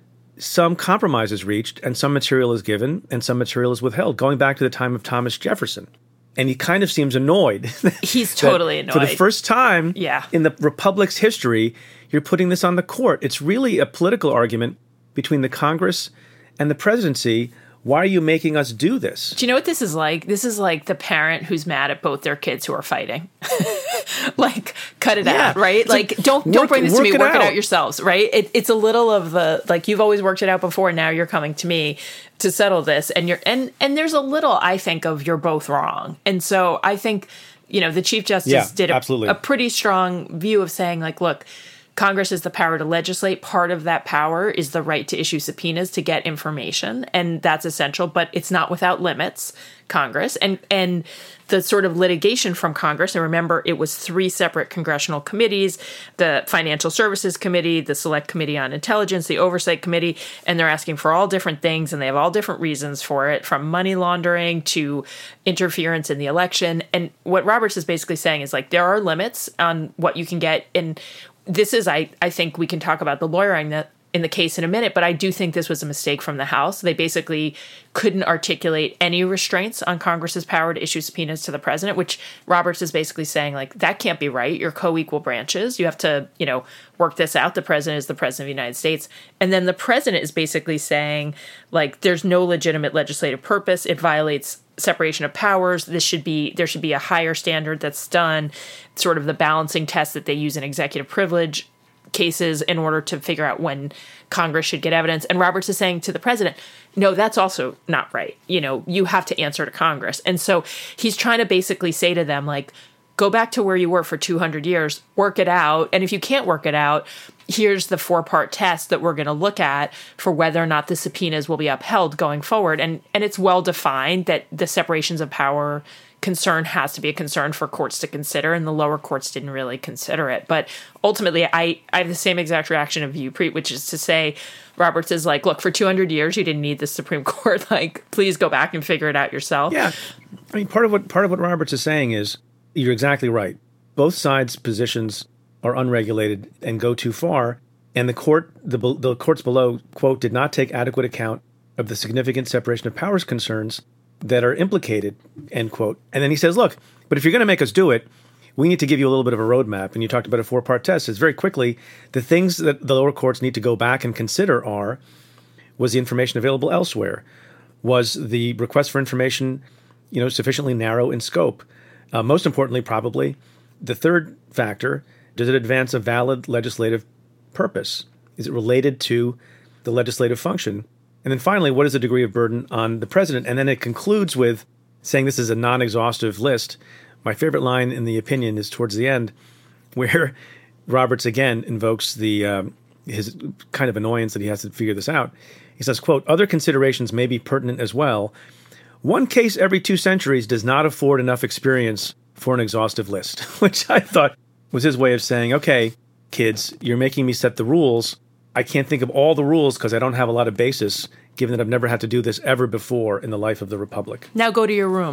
some compromise is reached and some material is given and some material is withheld, going back to the time of Thomas Jefferson. and he kind of seems annoyed. He's totally annoyed. For the first time yeah. in the Republic's history, you're putting this on the court. It's really a political argument between the Congress and the presidency. Why are you making us do this? Do you know what this is like? This is like the parent who's mad at both their kids who are fighting. Like, cut it yeah. out, right? So like, don't work, don't bring this to me. It work out. it out yourselves, right? It, it's a little of the, like, you've always worked it out before, now you're coming to me to settle this. And you're and and there's a little, I think, of you're both wrong. And so I think, you know, the Chief Justice yeah, did a, absolutely. a pretty strong view of saying, like, look, Congress has the power to legislate. Part of that power is the right to issue subpoenas to get information, and that's essential, but it's not without limits, Congress. And and the sort of litigation from Congress, and remember, it was three separate congressional committees, the Financial Services Committee, the Select Committee on Intelligence, the Oversight Committee, and they're asking for all different things, and they have all different reasons for it, from money laundering to interference in the election. And what Roberts is basically saying is, like, there are limits on what you can get, and this is, I, I think we can talk about the lawyering that in the case in a minute, but I do think this was a mistake from the House. They basically couldn't articulate any restraints on Congress's power to issue subpoenas to the president, which Roberts is basically saying, like, that can't be right. You're co-equal branches. You have to, you know, work this out. The president is the president of the United States. And then the president is basically saying, like, there's no legitimate legislative purpose. It violates separation of powers. This should be, there should be a higher standard that's done, sort of the balancing test that they use in executive privilege cases in order to figure out when Congress should get evidence. And Roberts is saying to the president, no, that's also not right. You know, you have to answer to Congress. And so he's trying to basically say to them, like, go back to where you were for two hundred years, work it out. And if you can't work it out, here's the four-part test that we're going to look at for whether or not the subpoenas will be upheld going forward. And and it's well defined that the separations of power concern has to be a concern for courts to consider, and the lower courts didn't really consider it. But ultimately, I, I have the same exact reaction of you, Preet, which is to say, Roberts is like, look, for two hundred years, you didn't need the Supreme Court. Like, please go back and figure it out yourself. Yeah. I mean, part of what part of what Roberts is saying is, you're exactly right. Both sides' positions are unregulated and go too far. And the court, the, the courts below, quote, did not take adequate account of the significant separation of powers concerns that are implicated, end quote. And then he says, look, but if you're going to make us do it, we need to give you a little bit of a roadmap. And you talked about a four-part test. It's very quickly, the things that the lower courts need to go back and consider are, was the information available elsewhere? Was the request for information, you know, sufficiently narrow in scope? Uh, most importantly, probably, the third factor, does it advance a valid legislative purpose? Is it related to the legislative function? And then finally, what is the degree of burden on the president? And then it concludes with saying this is a non-exhaustive list. My favorite line in the opinion is towards the end, where Roberts again invokes the um, his kind of annoyance that he has to figure this out. He says, quote, other considerations may be pertinent as well. One case every two centuries does not afford enough experience for an exhaustive list, which I thought was his way of saying, okay, kids, you're making me set the rules. I can't think of all the rules because I don't have a lot of basis, given that I've never had to do this ever before in the life of the Republic. Now go to your room.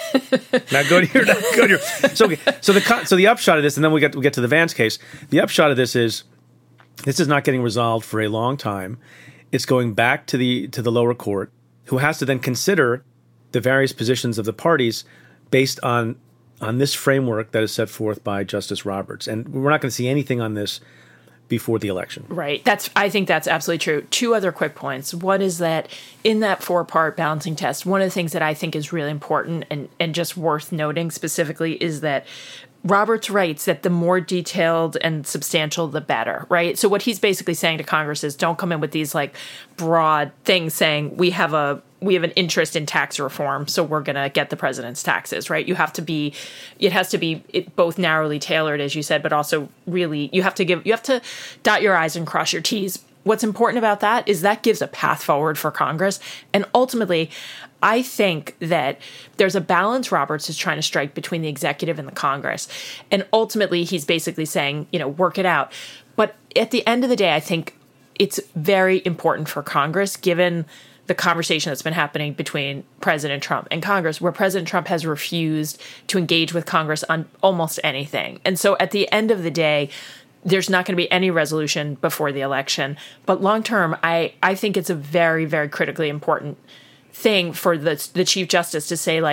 now go to your, now go to your. So, okay, so the so the upshot of this, and then we get we get to the Vance case. The upshot of this is, this is not getting resolved for a long time. It's going back to the to the lower court, who has to then consider the various positions of the parties based on on this framework that is set forth by Justice Roberts. And we're not going to see anything on this before the election. Right. That's, I think that's absolutely true. Two other quick points. One is that in that four-part balancing test, one of the things that I think is really important and, and just worth noting specifically is that Roberts writes that the more detailed and substantial, the better, right? So what he's basically saying to Congress is don't come in with these like broad things saying we have a we have an interest in tax reform, so we're going to get the president's taxes, right? You have to be, it has to be it both narrowly tailored, as you said, but also really, you have to give, you have to dot your I's and cross your T's. What's important about that is that gives a path forward for Congress. And ultimately, I think that there's a balance Roberts is trying to strike between the executive and the Congress. And ultimately, he's basically saying, you know, work it out. But at the end of the day, I think it's very important for Congress, given the conversation that's been happening between President Trump and Congress, where President Trump has refused to engage with Congress on almost anything. And so at the end of the day, there's not going to be any resolution before the election. But long term, I, I think it's a very, very critically important thing for the the Chief Justice to say, like,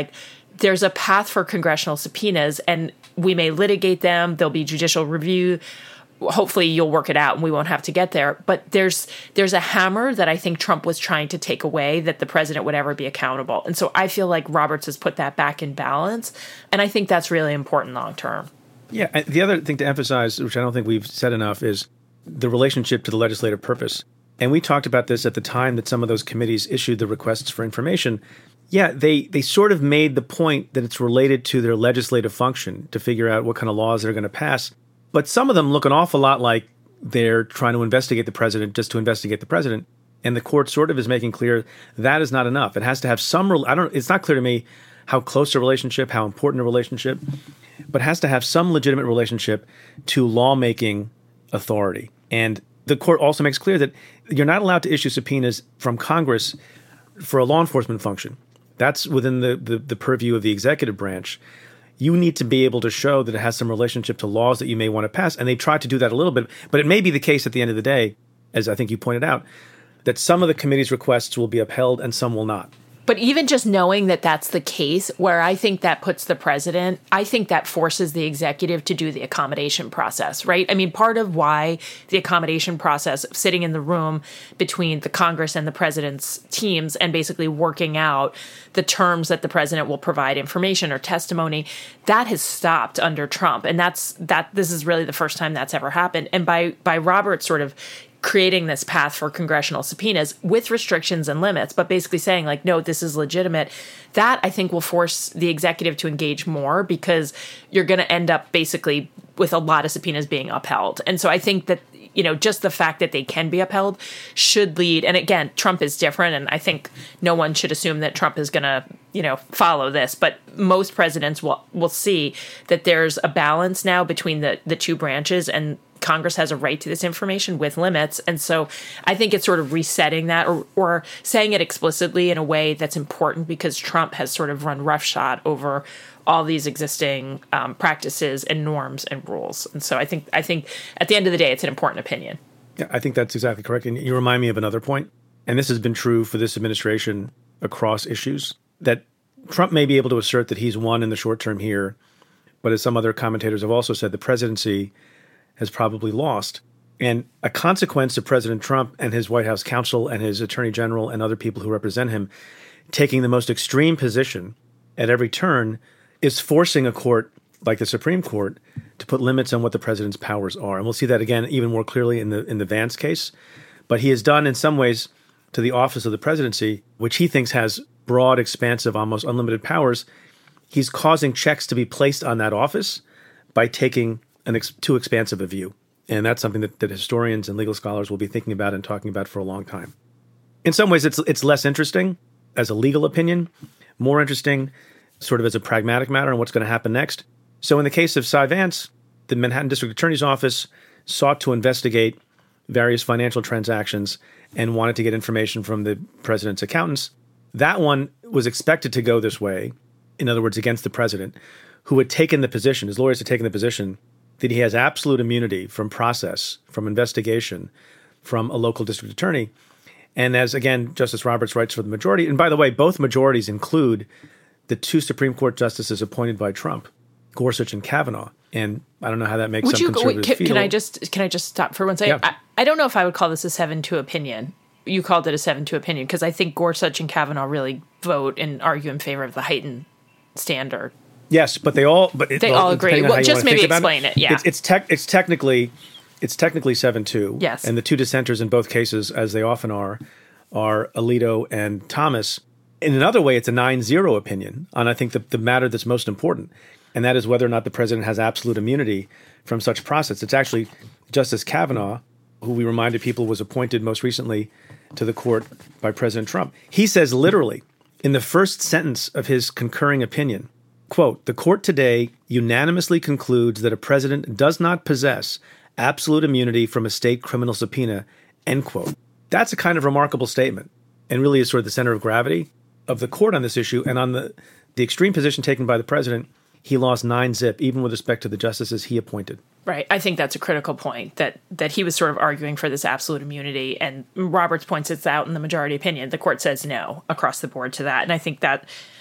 there's a path for congressional subpoenas, and we may litigate them. There'll be judicial review. Hopefully you'll work it out and we won't have to get there. But there's there's a hammer that I think Trump was trying to take away, that the president would ever be accountable. And so I feel like Roberts has put that back in balance. And I think that's really important long term. Yeah. The other thing to emphasize, which I don't think we've said enough, is the relationship to the legislative purpose. And we talked about this at the time that some of those committees issued the requests for information. Yeah, they, they sort of made the point that it's related to their legislative function to figure out what kind of laws they're going to pass. But some of them look an awful lot like they're trying to investigate the president just to investigate the president. And the court sort of is making clear that is not enough. It has to have some, I don't, it's not clear to me how close a relationship, how important a relationship, but has to have some legitimate relationship to lawmaking authority. And the court also makes clear that you're not allowed to issue subpoenas from Congress for a law enforcement function. That's within the, the, the purview of the executive branch. You need to be able to show that it has some relationship to laws that you may want to pass. And they tried to do that a little bit. But it may be the case at the end of the day, as I think you pointed out, that some of the committee's requests will be upheld and some will not. But even just knowing that that's the case, where I think that puts the president, I think that forces the executive to do the accommodation process, right? I mean, part of why the accommodation process, sitting in the room between the Congress and the president's teams and basically working out the terms that the president will provide information or testimony, that has stopped under Trump. And that's that. This is really the first time that's ever happened. And by by Roberts sort of creating this path for congressional subpoenas with restrictions and limits, but basically saying like, no, this is legitimate, that I think will force the executive to engage more, because you're going to end up basically with a lot of subpoenas being upheld. And so I think that, you know, just the fact that they can be upheld should lead. And again, Trump is different. And I think no one should assume that Trump is going to, you know, follow this. But most presidents will will see that there's a balance now between the, the two branches, and Congress has a right to this information with limits. And so I think it's sort of resetting that, or, or saying it explicitly in a way that's important, because Trump has sort of run roughshod over all these existing um, practices and norms and rules. And so I think I think at the end of the day, it's an important opinion. Yeah, I think that's exactly correct. And you remind me of another point, and this has been true for this administration across issues, that Trump may be able to assert that he's won in the short term here, but as some other commentators have also said, the presidency has probably lost. And a consequence of President Trump and his White House counsel and his attorney general and other people who represent him taking the most extreme position at every turn is forcing a court like the Supreme Court to put limits on what the president's powers are. And we'll see that again even more clearly in the in the Vance case. But he has done in some ways to the office of the presidency, which he thinks has broad, expansive, almost unlimited powers. He's causing checks to be placed on that office by taking an ex- too expansive a view. And that's something that, that historians and legal scholars will be thinking about and talking about for a long time. In some ways, it's it's less interesting as a legal opinion, more interesting sort of as a pragmatic matter and what's going to happen next. So in the case of Cy Vance, the Manhattan District Attorney's Office sought to investigate various financial transactions and wanted to get information from the president's accountants. That one was expected to go this way, in other words, against the president, who had taken the position, his lawyers had taken the position, that he has absolute immunity from process, from investigation, from a local district attorney. And as, again, Justice Roberts writes for the majority, and by the way, both majorities include the two Supreme Court justices appointed by Trump, Gorsuch and Kavanaugh. And I don't know how that makes Would some you, conservatives wait, can, feel. can I just can I just stop for one second? Yeah. I, I don't know if I would call this a seven two opinion. You called it a seven two opinion, because I think Gorsuch and Kavanaugh really vote and argue in favor of the heightened standard. Yes, but they all but it, They well, all agree. depending on Well, how you just wanna maybe think about explain it, yeah. It's it's, tech, it's technically it's technically seven two. Yes. And the two dissenters in both cases, as they often are, are Alito and Thomas. In another way, it's a nine zero opinion on, I think, the, the matter that's most important, and that is whether or not the president has absolute immunity from such process. It's actually Justice Kavanaugh, who we reminded people was appointed most recently to the court by President Trump. He says literally in the first sentence of his concurring opinion, quote, "The court today unanimously concludes that a president does not possess absolute immunity from a state criminal subpoena," end quote. That's a kind of remarkable statement, and really is sort of the center of gravity of the court on this issue. And on the, the extreme position taken by the president, he lost nine zip, even with respect to the justices he appointed. Right. I think that's a critical point, that that he was sort of arguing for this absolute immunity. And Roberts points it out in the majority opinion. The court says no across the board to that. And I think that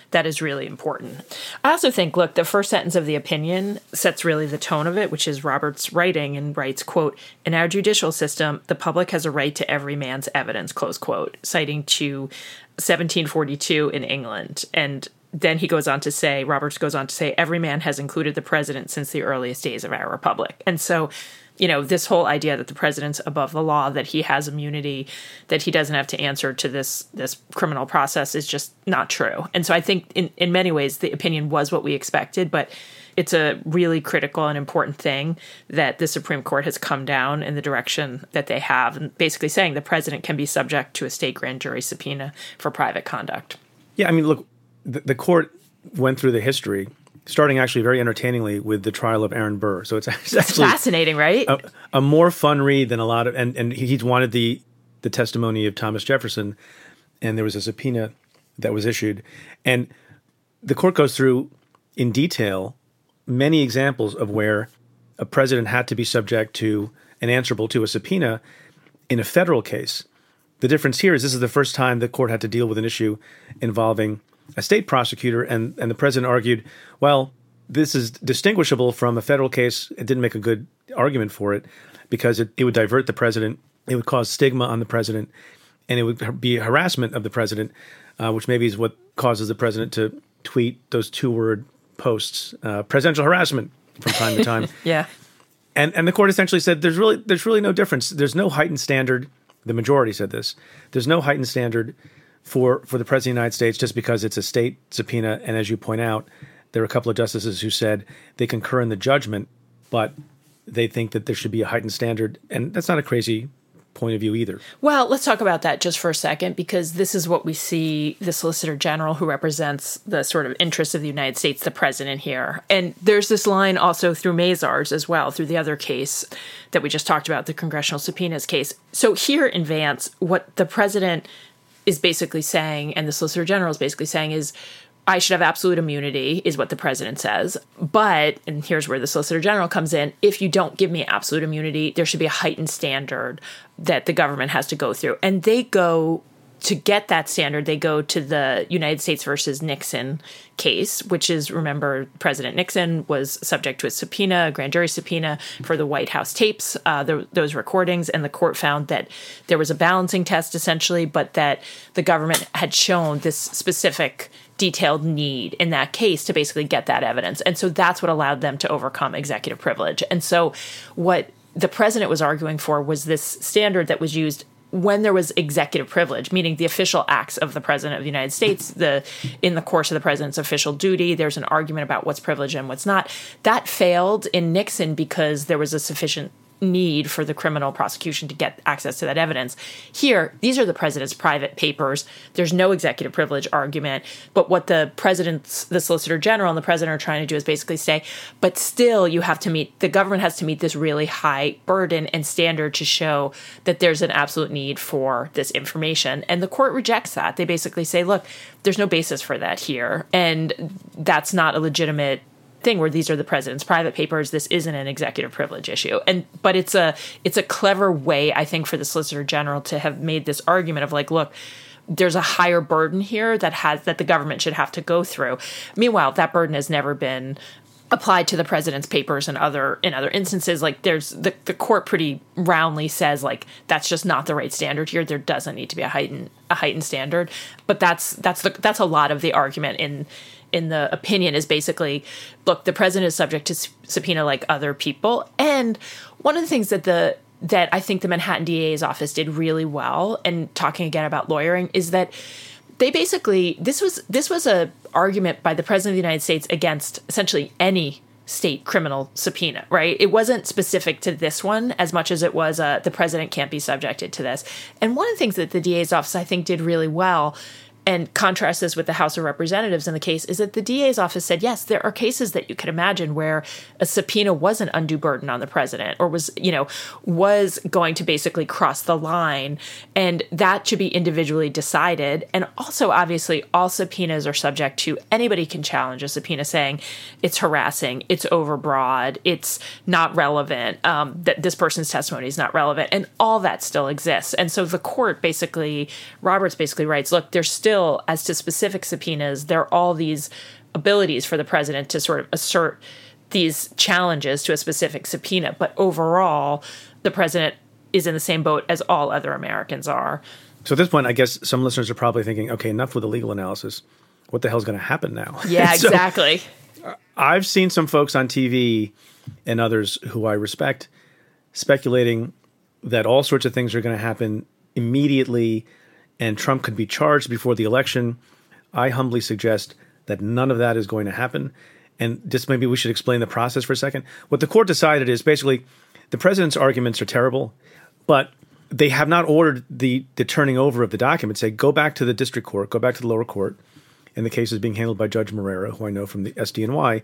that is really important. I also think, look, the first sentence of the opinion sets really the tone of it, which is Roberts writing and writes, quote, "In our judicial system, the public has a right to every man's evidence," close quote, citing to seventeen forty-two in England. And then he goes on to say, Roberts goes on to say, "Every man has included the president since the earliest days of our republic." And so, you know, this whole idea that the president's above the law, that he has immunity, that he doesn't have to answer to this this criminal process is just not true. And so I think in, in many ways the opinion was what we expected, but it's a really critical and important thing that the Supreme Court has come down in the direction that they have, and basically saying the president can be subject to a state grand jury subpoena for private conduct. Yeah, I mean, look, the, the court went through the history, starting actually very entertainingly with the trial of Aaron Burr. So it's actually it's fascinating, right? A, a more fun read than a lot of, and, and he's wanted the, the testimony of Thomas Jefferson, and there was a subpoena that was issued. And the court goes through in detail many examples of where a president had to be subject to and answerable to a subpoena in a federal case. The difference here is this is the first time the court had to deal with an issue involving a state prosecutor, and, and the president argued, well, this is distinguishable from a federal case. It didn't make a good argument for it because it, it would divert the president, it would cause stigma on the president, and it would be harassment of the president, uh, which maybe is what causes the president to tweet those two-word posts, uh, presidential harassment from time to time. Yeah. And and the court essentially said there's really there's really no difference. There's no heightened standard. The majority said this. There's no heightened standard for, for the President of the United States just because it's a state subpoena. And as you point out, there are a couple of justices who said they concur in the judgment, but they think that there should be a heightened standard. And that's not a crazy point of view either. Well, let's talk about that just for a second, because this is what we see the Solicitor General, who represents the sort of interests of the United States, the president here. And there's this line also through Mazars as well, through the other case that we just talked about, the congressional subpoenas case. So here in Vance, what the president is basically saying, and the Solicitor General is basically saying, is I should have absolute immunity, is what the president says. But, and here's where the Solicitor General comes in, if you don't give me absolute immunity, there should be a heightened standard that the government has to go through. And they go, to get that standard, they go to the United States versus Nixon case, which is, remember, President Nixon was subject to a subpoena, a grand jury subpoena for the White House tapes, uh, the, those recordings, and the court found that there was a balancing test, essentially, but that the government had shown this specific detailed need in that case to basically get that evidence. And so that's what allowed them to overcome executive privilege. And so what the president was arguing for was this standard that was used when there was executive privilege, meaning the official acts of the president of the United States, the in the course of the president's official duty. There's an argument about what's privileged and what's not. That failed in Nixon because there was a sufficient need for the criminal prosecution to get access to that evidence. Here, these are the president's private papers. There's no executive privilege argument. But what the president's, the Solicitor General and the president are trying to do is basically say, but still you have to meet, the government has to meet this really high burden and standard to show that there's an absolute need for this information. And the court rejects that. They basically say, look, there's no basis for that here. And that's not a legitimate thing where these are the president's private papers. This isn't an executive privilege issue. And but it's a it's a clever way, I think, for the Solicitor General to have made this argument of like, look, there's a higher burden here that has that the government should have to go through. Meanwhile, that burden has never been applied to the president's papers and other in other instances. Like there's the, the court pretty roundly says like that's just not the right standard here. There doesn't need to be a heightened a heightened standard. But that's that's the that's a lot of the argument in in the opinion is basically, look, the president is subject to subpoena like other people. And one of the things that the that I think the Manhattan D A's office did really well, and talking again about lawyering, is that they basically, this was this was a argument by the president of the United States against essentially any state criminal subpoena, right? It wasn't specific to this one as much as it was uh, the president can't be subjected to this. And one of the things that the D A's office, I think, did really well, and contrast this with the House of Representatives in the case, is that the D A's office said, yes, there are cases that you could imagine where a subpoena was an undue burden on the president or was, you know, was going to basically cross the line, and that should be individually decided. And also, obviously, all subpoenas are subject to, anybody can challenge a subpoena saying it's harassing, it's overbroad, it's not relevant, um, that this person's testimony is not relevant, and all that still exists. And so the court basically, Roberts basically writes, look, there's still still, as to specific subpoenas, there are all these abilities for the president to sort of assert these challenges to a specific subpoena. But overall, the president is in the same boat as all other Americans are. So at this point, I guess some listeners are probably thinking, okay, enough with the legal analysis. What the hell's going to happen now? Yeah, so, exactly. I've seen some folks on T V and others who I respect speculating that all sorts of things are going to happen immediately and Trump could be charged before the election. I humbly suggest that none of that is going to happen. And just maybe we should explain the process for a second. What the court decided is basically the president's arguments are terrible, but they have not ordered the, the turning over of the documents. Say, go back to the district court, go back to the lower court. And the case is being handled by Judge Marrero, who I know from the S D N Y.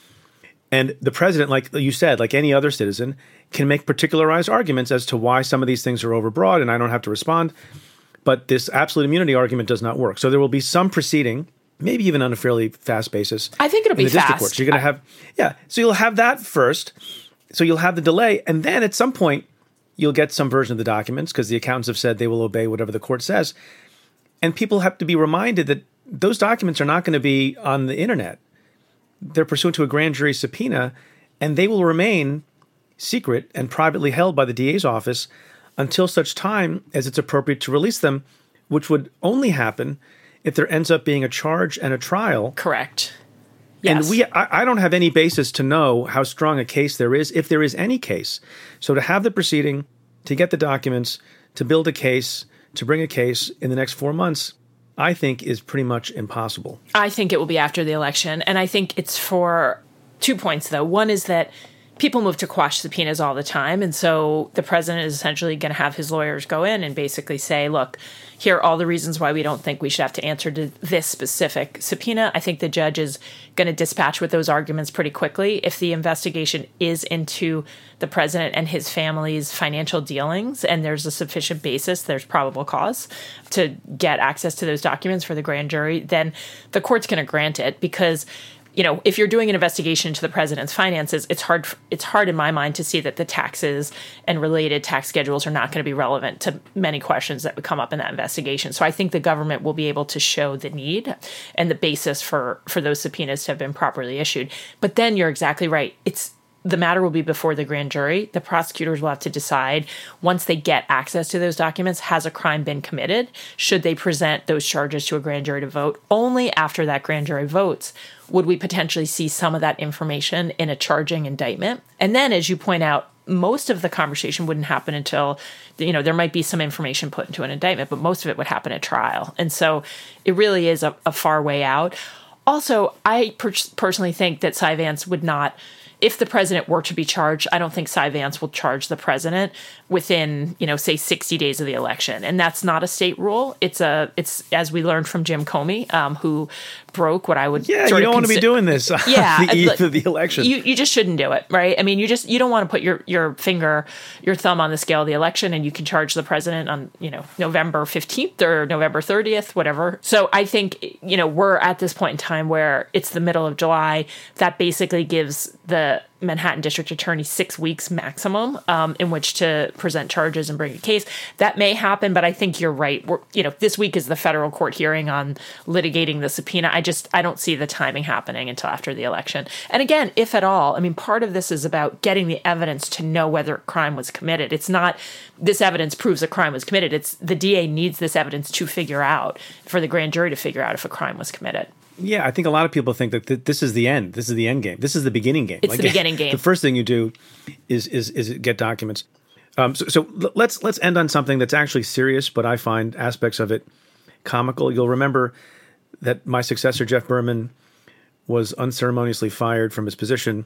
And the president, like you said, like any other citizen, can make particularized arguments as to why some of these things are overbroad, and I don't have to respond. But this absolute immunity argument does not work. So there will be some proceeding, maybe even on a fairly fast basis. I think it'll be the district fast. Court. So you're going to have, yeah. So you'll have that first. So you'll have the delay, and then at some point you'll get some version of the documents because the accountants have said they will obey whatever the court says. And people have to be reminded that those documents are not going to be on the internet. They're pursuant to a grand jury subpoena, and they will remain secret and privately held by the D A's office until such time as it's appropriate to release them, which would only happen if there ends up being a charge and a trial. Correct. Yes. And we, I, I don't have any basis to know how strong a case there is, if there is any case. So to have the proceeding, to get the documents, to build a case, to bring a case in the next four months, I think is pretty much impossible. I think it will be after the election. And I think it's for two points, though. One is that people move to quash subpoenas all the time. And so the president is essentially going to have his lawyers go in and basically say, look, here are all the reasons why we don't think we should have to answer to this specific subpoena. I think the judge is going to dispatch with those arguments pretty quickly. If the investigation is into the president and his family's financial dealings and there's a sufficient basis, there's probable cause to get access to those documents for the grand jury, then the court's going to grant it because, you know, if you're doing an investigation into the president's finances, it's hard it's hard in my mind to see that the taxes and related tax schedules are not going to be relevant to many questions that would come up in that investigation. So I think the government will be able to show the need and the basis for, for those subpoenas to have been properly issued. But then you're exactly right. It's the matter will be before the grand jury. The prosecutors will have to decide, once they get access to those documents, has a crime been committed? Should they present those charges to a grand jury to vote? Only after that grand jury votes would we potentially see some of that information in a charging indictment. And then, as you point out, most of the conversation wouldn't happen until, you know, there might be some information put into an indictment, but most of it would happen at trial. And so it really is a, a far way out. Also, I per- personally think that Cy Vance would not, if the president were to be charged, I don't think Cy Vance will charge the president within, you know, say sixty days of the election. And that's not a state rule. It's a, it's as we learned from Jim Comey, um, who broke what I would yeah, sort you don't of want to be doing this on yeah, the eve of the election. You you just shouldn't do it, right? I mean, you just you don't want to put your your finger, your thumb on the scale of the election, and you can charge the president on, you know, November fifteenth or November thirtieth, whatever. So I think, you know, we're at this point in time where it's the middle of July. That basically gives the Manhattan District Attorney six weeks maximum um, in which to present charges and bring a case. That may happen, but I think you're right. We're, you know, this week is the federal court hearing on litigating the subpoena. I just, I don't see the timing happening until after the election. And again, if at all, I mean, part of this is about getting the evidence to know whether a crime was committed. It's not this evidence proves a crime was committed. It's the D A needs this evidence to figure out, for the grand jury to figure out if a crime was committed. Yeah, I think a lot of people think that th- this is the end. This is the end game. This is the beginning game. It's like, the beginning game. The first thing you do is is is get documents. Um, so so l- let's let's end on something that's actually serious, but I find aspects of it comical. You'll remember that my successor, Jeff Berman, was unceremoniously fired from his position,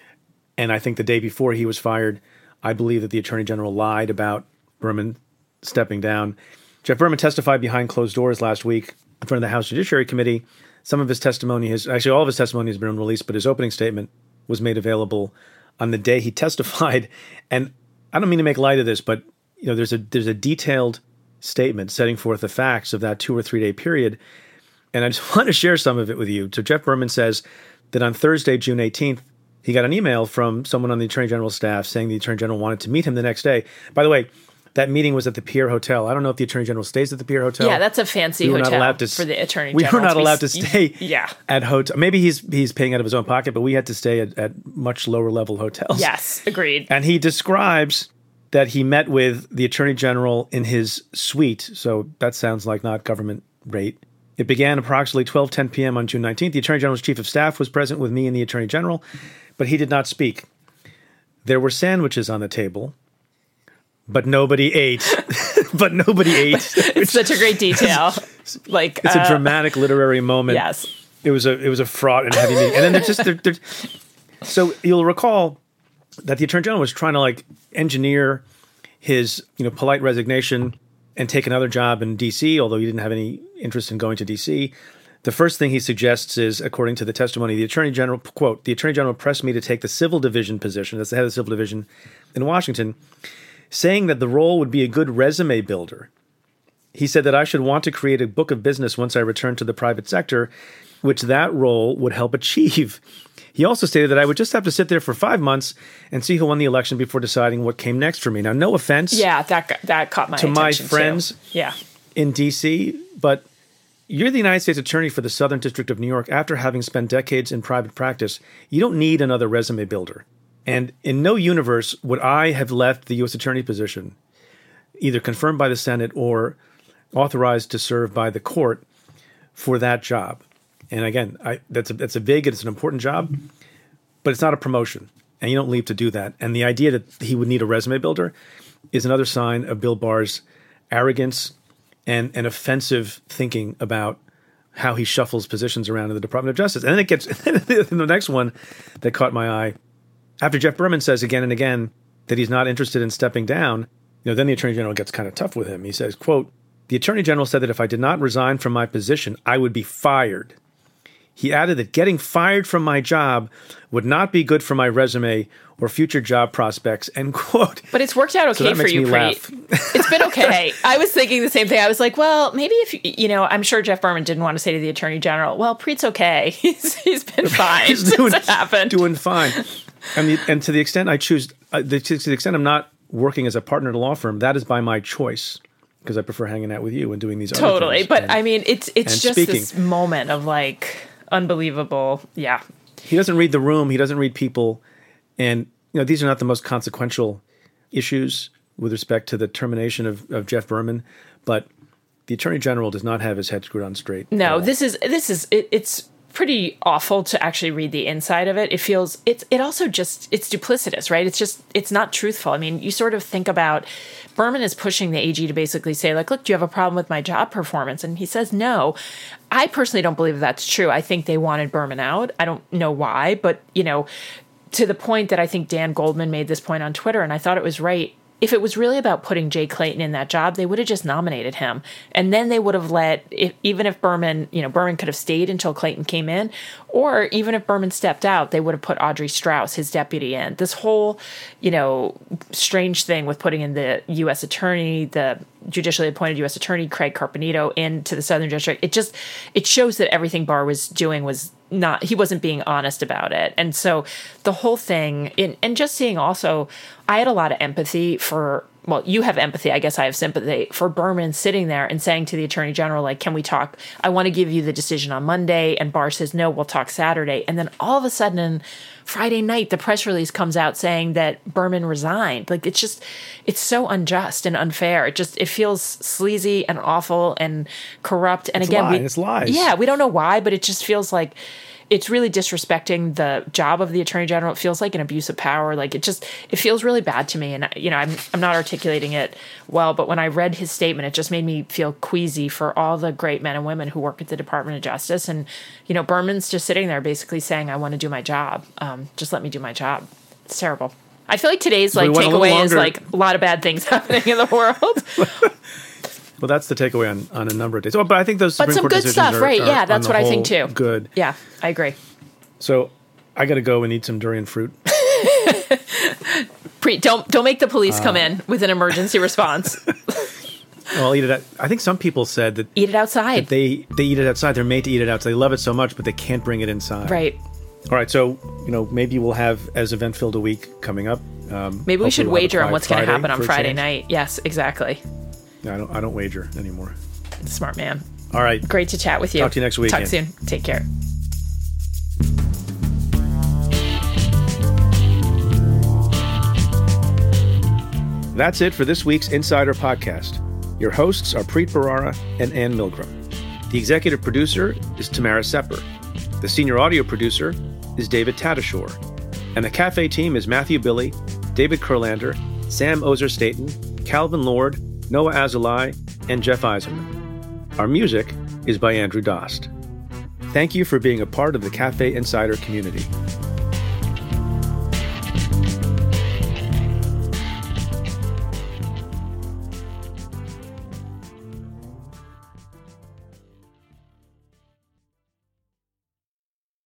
and I think the day before he was fired, I believe that the Attorney General lied about Berman stepping down. Jeff Berman testified behind closed doors last week in front of the House Judiciary Committee. Some of his testimony has actually all of his testimony has been released, but his opening statement was made available on the day he testified. And I don't mean to make light of this, but you know, there's a there's a detailed statement setting forth the facts of that two or three day period. And I just want to share some of it with you. So Jeff Berman says that on Thursday, June eighteenth, he got an email from someone on the Attorney General's staff saying the Attorney General wanted to meet him the next day. By the way, that meeting was at the Pierre Hotel. I don't know if the Attorney General stays at the Pierre Hotel. Yeah, that's a fancy we were hotel not allowed to, for the Attorney we General. We were not allowed to stay yeah. at hotel. Maybe he's he's paying out of his own pocket, but we had to stay at, at much lower level hotels. Yes, agreed. And he describes that he met with the Attorney General in his suite. So that sounds like not government rate. It began approximately twelve ten p.m. on June nineteenth. The Attorney General's Chief of Staff was present with me and the Attorney General, but he did not speak. There were sandwiches on the table, but nobody ate. but nobody ate. It's such a great detail. Like It's uh, a dramatic literary moment. Yes. It was a it was a fraught and heavy meeting. And then there's just there, there, so you'll recall that the Attorney General was trying to like engineer his, you know, polite resignation and take another job in D C, although he didn't have any interest in going to D C. The first thing he suggests is, according to the testimony, the Attorney General, quote, the Attorney General pressed me to take the Civil Division position, that's the head of the Civil Division in Washington, saying that the role would be a good resume builder. He said that I should want to create a book of business once I return to the private sector, which that role would help achieve. He also stated that I would just have to sit there for five months and see who won the election before deciding what came next for me. Now, no offense Yeah, that got- that caught my to my attention friends too. Yeah. in D C, but you're the United States Attorney for the Southern District of New York after having spent decades in private practice. You don't need another resume builder. And in no universe would I have left the U S Attorney position, either confirmed by the Senate or authorized to serve by the court, for that job. And again, I, that's a that's a big, it's an important job, but it's not a promotion, and you don't leave to do that. And the idea that he would need a resume builder is another sign of Bill Barr's arrogance and, and offensive thinking about how he shuffles positions around in the Department of Justice. And then it gets the next one that caught my eye. After Jeff Berman says again and again that he's not interested in stepping down, you know, then the Attorney General gets kind of tough with him. He says, quote, the Attorney General said that if I did not resign from my position, I would be fired. He added that getting fired from my job would not be good for my resume or future job prospects, end quote. But it's worked out okay So that for makes you, me laugh. Preet. It's been okay. I was thinking the same thing. I was like, well, maybe if, you know, I'm sure Jeff Berman didn't want to say to the Attorney General, well, Preet's okay. He's, he's been fine He's since doing, it happened. doing fine. And, the, and to the extent I choose, uh, the, to the extent I'm not working as a partner at a law firm, that is by my choice, because I prefer hanging out with you and doing these other Totally. things. But and, I mean, it's it's just speaking. this moment of like unbelievable. Yeah. He doesn't read the room. He doesn't read people. And, you know, these are not the most consequential issues with respect to the termination of, of Jeff Berman, but the Attorney General does not have his head screwed on straight. No, this is this is it, it's pretty awful to actually read the inside of it. It feels it's it also just it's duplicitous, right? It's just it's not truthful. I mean, you sort of think about Berman is pushing the A G to basically say, like, look, do you have a problem with my job performance? And he says no. I personally don't believe that's true. I think they wanted Berman out. I don't know why, but you know, to the point that I think Dan Goldman made this point on Twitter, and I thought it was right. If it was really about putting Jay Clayton in that job, they would have just nominated him. And then they would have let, if, even if Berman, you know, Berman could have stayed until Clayton came in, or even if Berman stepped out, they would have put Audrey Strauss, his deputy, in. This whole, you know, strange thing with putting in the U S attorney, the judicially appointed U S attorney, Craig Carpenito, into the Southern District, it just, it shows that everything Barr was doing was not, he wasn't being honest about it. And so the whole thing, in, and just seeing also, I had a lot of empathy for, well, you have empathy, I guess I have sympathy for Berman sitting there and saying to the Attorney General, like, can we talk? I want to give you the decision on Monday. And Barr says, no, we'll talk Saturday. And then all of a sudden, Friday night, the press release comes out saying that Berman resigned. Like, it's just, it's so unjust and unfair. It just, it feels sleazy and awful and corrupt. And It's again, lie, we, it's lies. Yeah, we don't know why, but it just feels like it's really disrespecting the job of the Attorney General. It feels like an abuse of power. Like, it just, it feels really bad to me. And, you know, I'm, I'm not articulating it well, but when I read his statement, it just made me feel queasy for all the great men and women who work at the Department of Justice. And, you know, Berman's just sitting there basically saying, I want to do my job. Um, just let me do my job. It's terrible. I feel like today's like we went a little takeaway is longer. like a lot of bad things happening in the world. Well, that's the takeaway on, on a number of days. Oh, but I think those But Supreme some Court good decisions stuff, are, right? are Yeah, on that's the what I whole think too. Good. Yeah, I agree. So I got to go and eat some durian fruit. Pre, don't don't make the police Uh. come in with an emergency response. I'll eat it. At, I think some people said that Eat it outside. they they eat it outside. They're made to eat it outside. They love it so much, but they can't bring it inside. Right. All right. So, you know, maybe we'll have as event-filled a week coming up Um, Maybe we should hopefully we'll have a wager on quiet what's going to Friday happen on for a Friday change. night. Yes, exactly. No, I don't. I don't wager anymore. Smart man. All right. Great to chat with you. Talk to you next week. Talk soon. Take care. That's it for this week's Insider Podcast. Your hosts are Preet Bharara and Ann Milgram. The executive producer is Tamara Sepper. The senior audio producer is David Tadashore. And the cafe team is Matthew Billy, David Kurlander, Sam Ozer-Staten, Calvin Lord, Noah Azulai, and Jeff Eisenman. Our music is by Andrew Dost. Thank you for being a part of the Cafe Insider community.